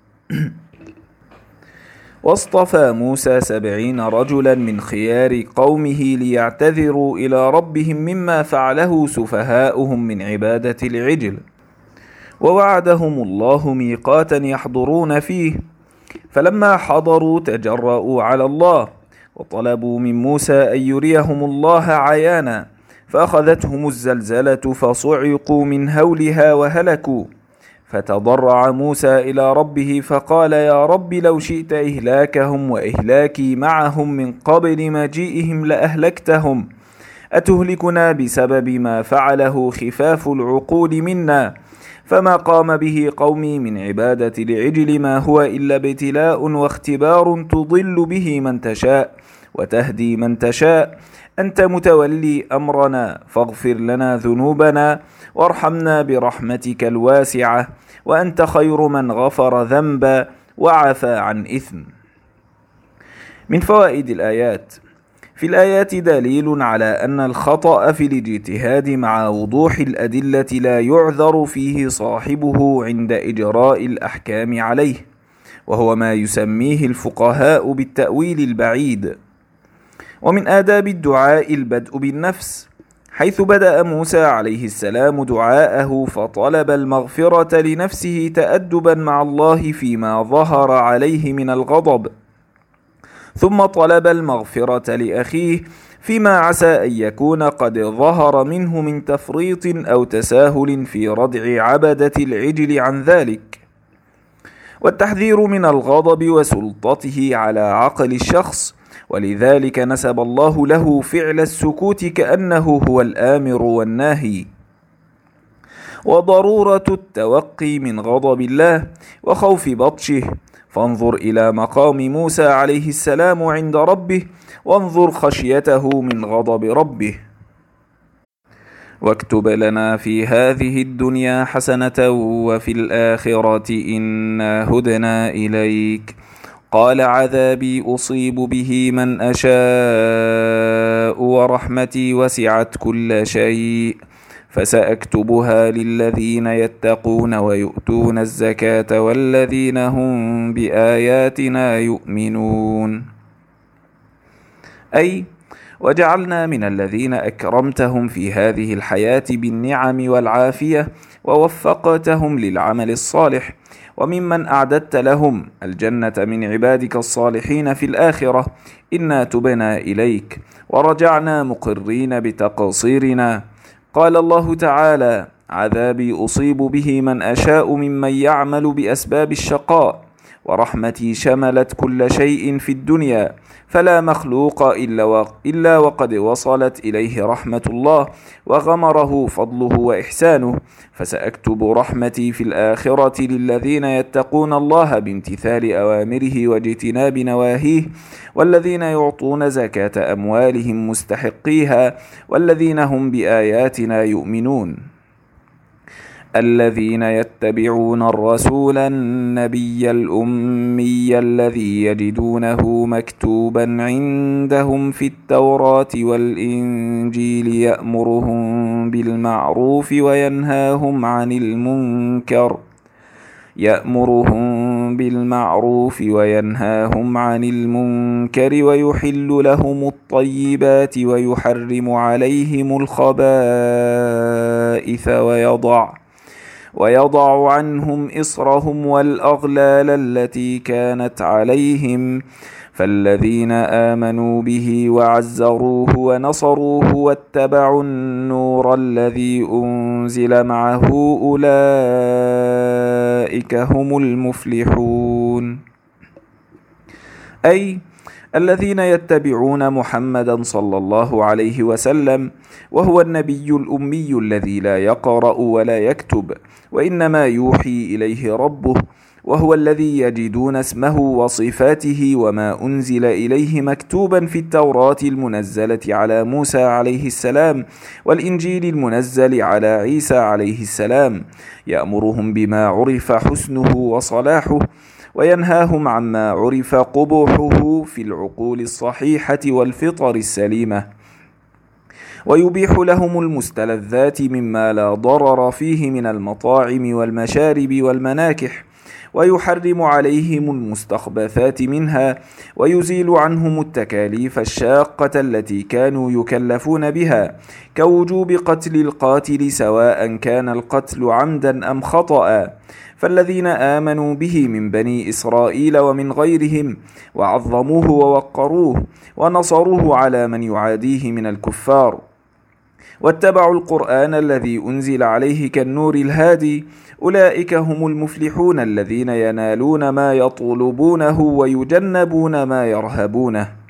واصطفى موسى 70 رجلا من خيار قومه ليعتذروا إلى ربهم مما فعله سفهاؤهم من عبادة العجل، ووعدهم الله ميقاتا يحضرون فيه، فلما حضروا تجرؤوا على الله وطلبوا من موسى أن يريهم الله عيانا، فأخذتهم الزلزلة فصعقوا من هولها وهلكوا. فتضرع موسى إلى ربه فقال يا رب لو شئت إهلاكهم وإهلاكي معهم من قبل مجيئهم لأهلكتهم، أتهلكنا بسبب ما فعله خفاف العقول منا، فما قام به قومي من عبادة العجل ما هو إلا ابتلاء واختبار تضل به من تشاء وتهدي من تشاء، أنت متولي أمرنا فاغفر لنا ذنوبنا وارحمنا برحمتك الواسعة، وأنت خير من غفر ذنبا وعفى عن إثم. من فوائد الآيات: في الآيات دليل على أن الخطأ في الاجتهاد مع وضوح الأدلة لا يعذر فيه صاحبه عند إجراء الأحكام عليه، وهو ما يسميه الفقهاء بالتأويل البعيد. ومن آداب الدعاء البدء بالنفس، حيث بدأ موسى عليه السلام دعاءه فطلب المغفرة لنفسه تأدبا مع الله فيما ظهر عليه من الغضب، ثم طلب المغفرة لأخيه فيما عسى أن يكون قد ظهر منه من تفريط أو تساهل في ردع عبدة العجل عن ذلك، والتحذير من الغضب وسلطته على عقل الشخص، ولذلك نسب الله له فعل السكوت كأنه هو الآمر والناهي. وضرورة التوقي من غضب الله وخوف بطشه، فانظر إلى مقام موسى عليه السلام عند ربه، وانظر خشيته من غضب ربه. واكتب لنا في هذه الدنيا حسنة وفي الآخرة إنا هدنا إليك، قال عذابي أصيب به من أشاء ورحمتي وسعت كل شيء فسأكتبها للذين يتقون ويؤتون الزكاة والذين هم بآياتنا يؤمنون. أي وجعلنا من الذين أكرمتهم في هذه الحياة بالنعم والعافية ووفقتهم للعمل الصالح، وممن أعددت لهم الجنة من عبادك الصالحين في الآخرة. إنا تبنا إليك ورجعنا مقرين بتقصيرنا. قال الله تعالى عذابي أصيب به من أشاء ممن يعمل بأسباب الشقاء، ورحمتي شملت كل شيء في الدنيا، فلا مخلوق إلا وقد وصلت إليه رحمة الله وغمره فضله وإحسانه، فسأكتب رحمتي في الآخرة للذين يتقون الله بامتثال أوامره واجتناب نواهيه، والذين يعطون زكاة أموالهم مستحقيها، والذين هم بآياتنا يؤمنون. الذين يتبعون الرسول النبي الأمي الذي يجدونه مكتوبا عندهم في التوراة والإنجيل يأمرهم بالمعروف وينهاهم عن المنكر ويحل لهم الطيبات ويحرم عليهم الخبائث ويضع عنهم إصرهم والأغلال التي كانت عليهم، فالذين آمنوا به وعزروه ونصروه واتبعوا النور الذي أنزل معه أولئك هم المفلحون. أي الذين يتبعون محمدا صلى الله عليه وسلم، وهو النبي الأمي الذي لا يقرأ ولا يكتب، وإنما يوحي إليه ربه، وهو الذي يجدون اسمه وصفاته وما أنزل إليه مكتوبا في التوراة المنزلة على موسى عليه السلام والإنجيل المنزل على عيسى عليه السلام، يأمرهم بما عرف حسنه وصلاحه، وينهاهم عما عرف قبوحه في العقول الصحيحة والفطر السليمة، ويبيح لهم المستلذات مما لا ضرر فيه من المطاعم والمشارب والمناكح، ويحرم عليهم المستخبثات منها، ويزيل عنهم التكاليف الشاقة التي كانوا يكلفون بها، كوجوب قتل القاتل سواء كان القتل عمدا أم خطأ. فالذين آمنوا به من بني إسرائيل ومن غيرهم وعظموه ووقروه ونصروه على من يعاديه من الكفار، واتبعوا القرآن الذي أنزل عليه كالنور الهادي، أولئك هم المفلحون الذين ينالون ما يطلبونه ويجنبون ما يرهبونه.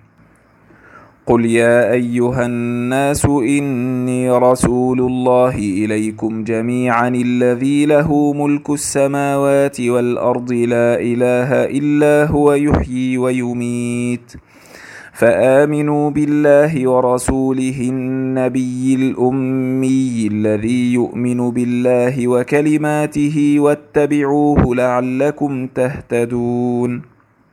قل يا أيها الناس إني رسول الله إليكم جميعا الذي له ملك السماوات والأرض لا إله إلا هو يحيي ويميت، فآمنوا بالله ورسوله النبي الأمي الذي يؤمن بالله وكلماته واتبعوه لعلكم تهتدون.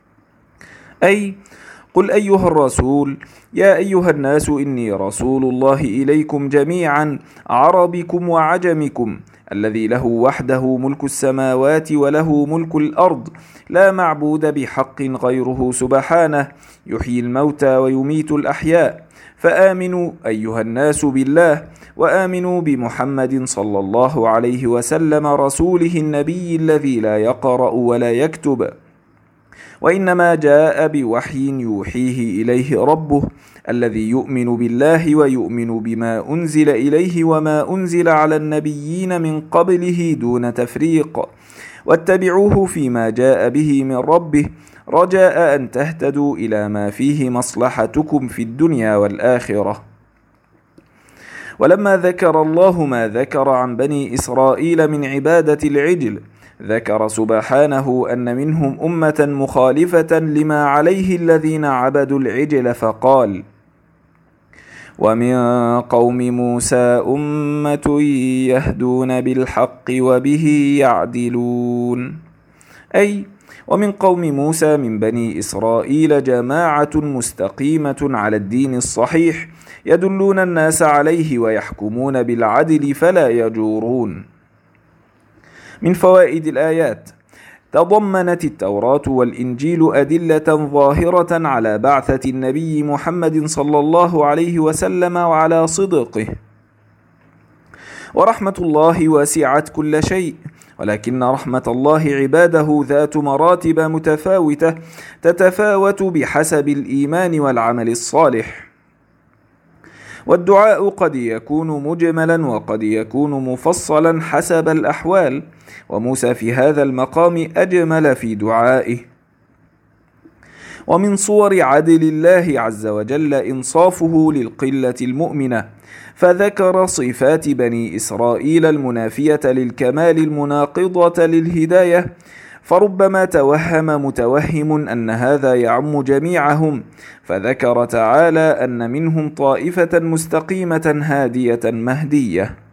أي قل أيها الرسول يا أيها الناس إني رسول الله إليكم جميعا، عربكم وعجمكم، الذي له وحده ملك السماوات وله ملك الأرض، لا معبود بحق غيره سبحانه، يحيي الموتى ويميت الأحياء. فآمنوا أيها الناس بالله، وآمنوا بمحمد صلى الله عليه وسلم رسوله النبي الذي لا يقرأ ولا يكتب، وإنما جاء بوحي يوحيه إليه ربه، الذي يؤمن بالله ويؤمن بما أنزل إليه وما أنزل على النبيين من قبله دون تفريق، واتبعوه فيما جاء به من ربه، رجاء أن تهتدوا إلى ما فيه مصلحتكم في الدنيا والآخرة. ولما ذكر الله ما ذكر عن بني إسرائيل من عبادة العجل، ذكر سبحانه أن منهم أمة مخالفة لما عليه الذين عبدوا العجل، فقال: ومن قوم موسى أمة يهدون بالحق وبه يعدلون. أي ومن قوم موسى من بني إسرائيل جماعة مستقيمة على الدين الصحيح، يدلون الناس عليه ويحكمون بالعدل فلا يجورون. من فوائد الآيات: تضمنت التوراة والإنجيل أدلة ظاهرة على بعثة النبي محمد صلى الله عليه وسلم وعلى صدقه. ورحمة الله واسعت كل شيء، ولكن رحمة الله عباده ذات مراتب متفاوتة تتفاوت بحسب الإيمان والعمل الصالح. والدعاء قد يكون مجملا وقد يكون مفصلا حسب الأحوال، وموسى في هذا المقام أجمل في دعائه. ومن صور عدل الله عز وجل إنصافه للقلة المؤمنة، فذكر صفات بني إسرائيل المنافية للكمال المناقضة للهداية، فربما توهم متوهم أن هذا يعم جميعهم، فذكر تعالى أن منهم طائفة مستقيمة هادية مهدية.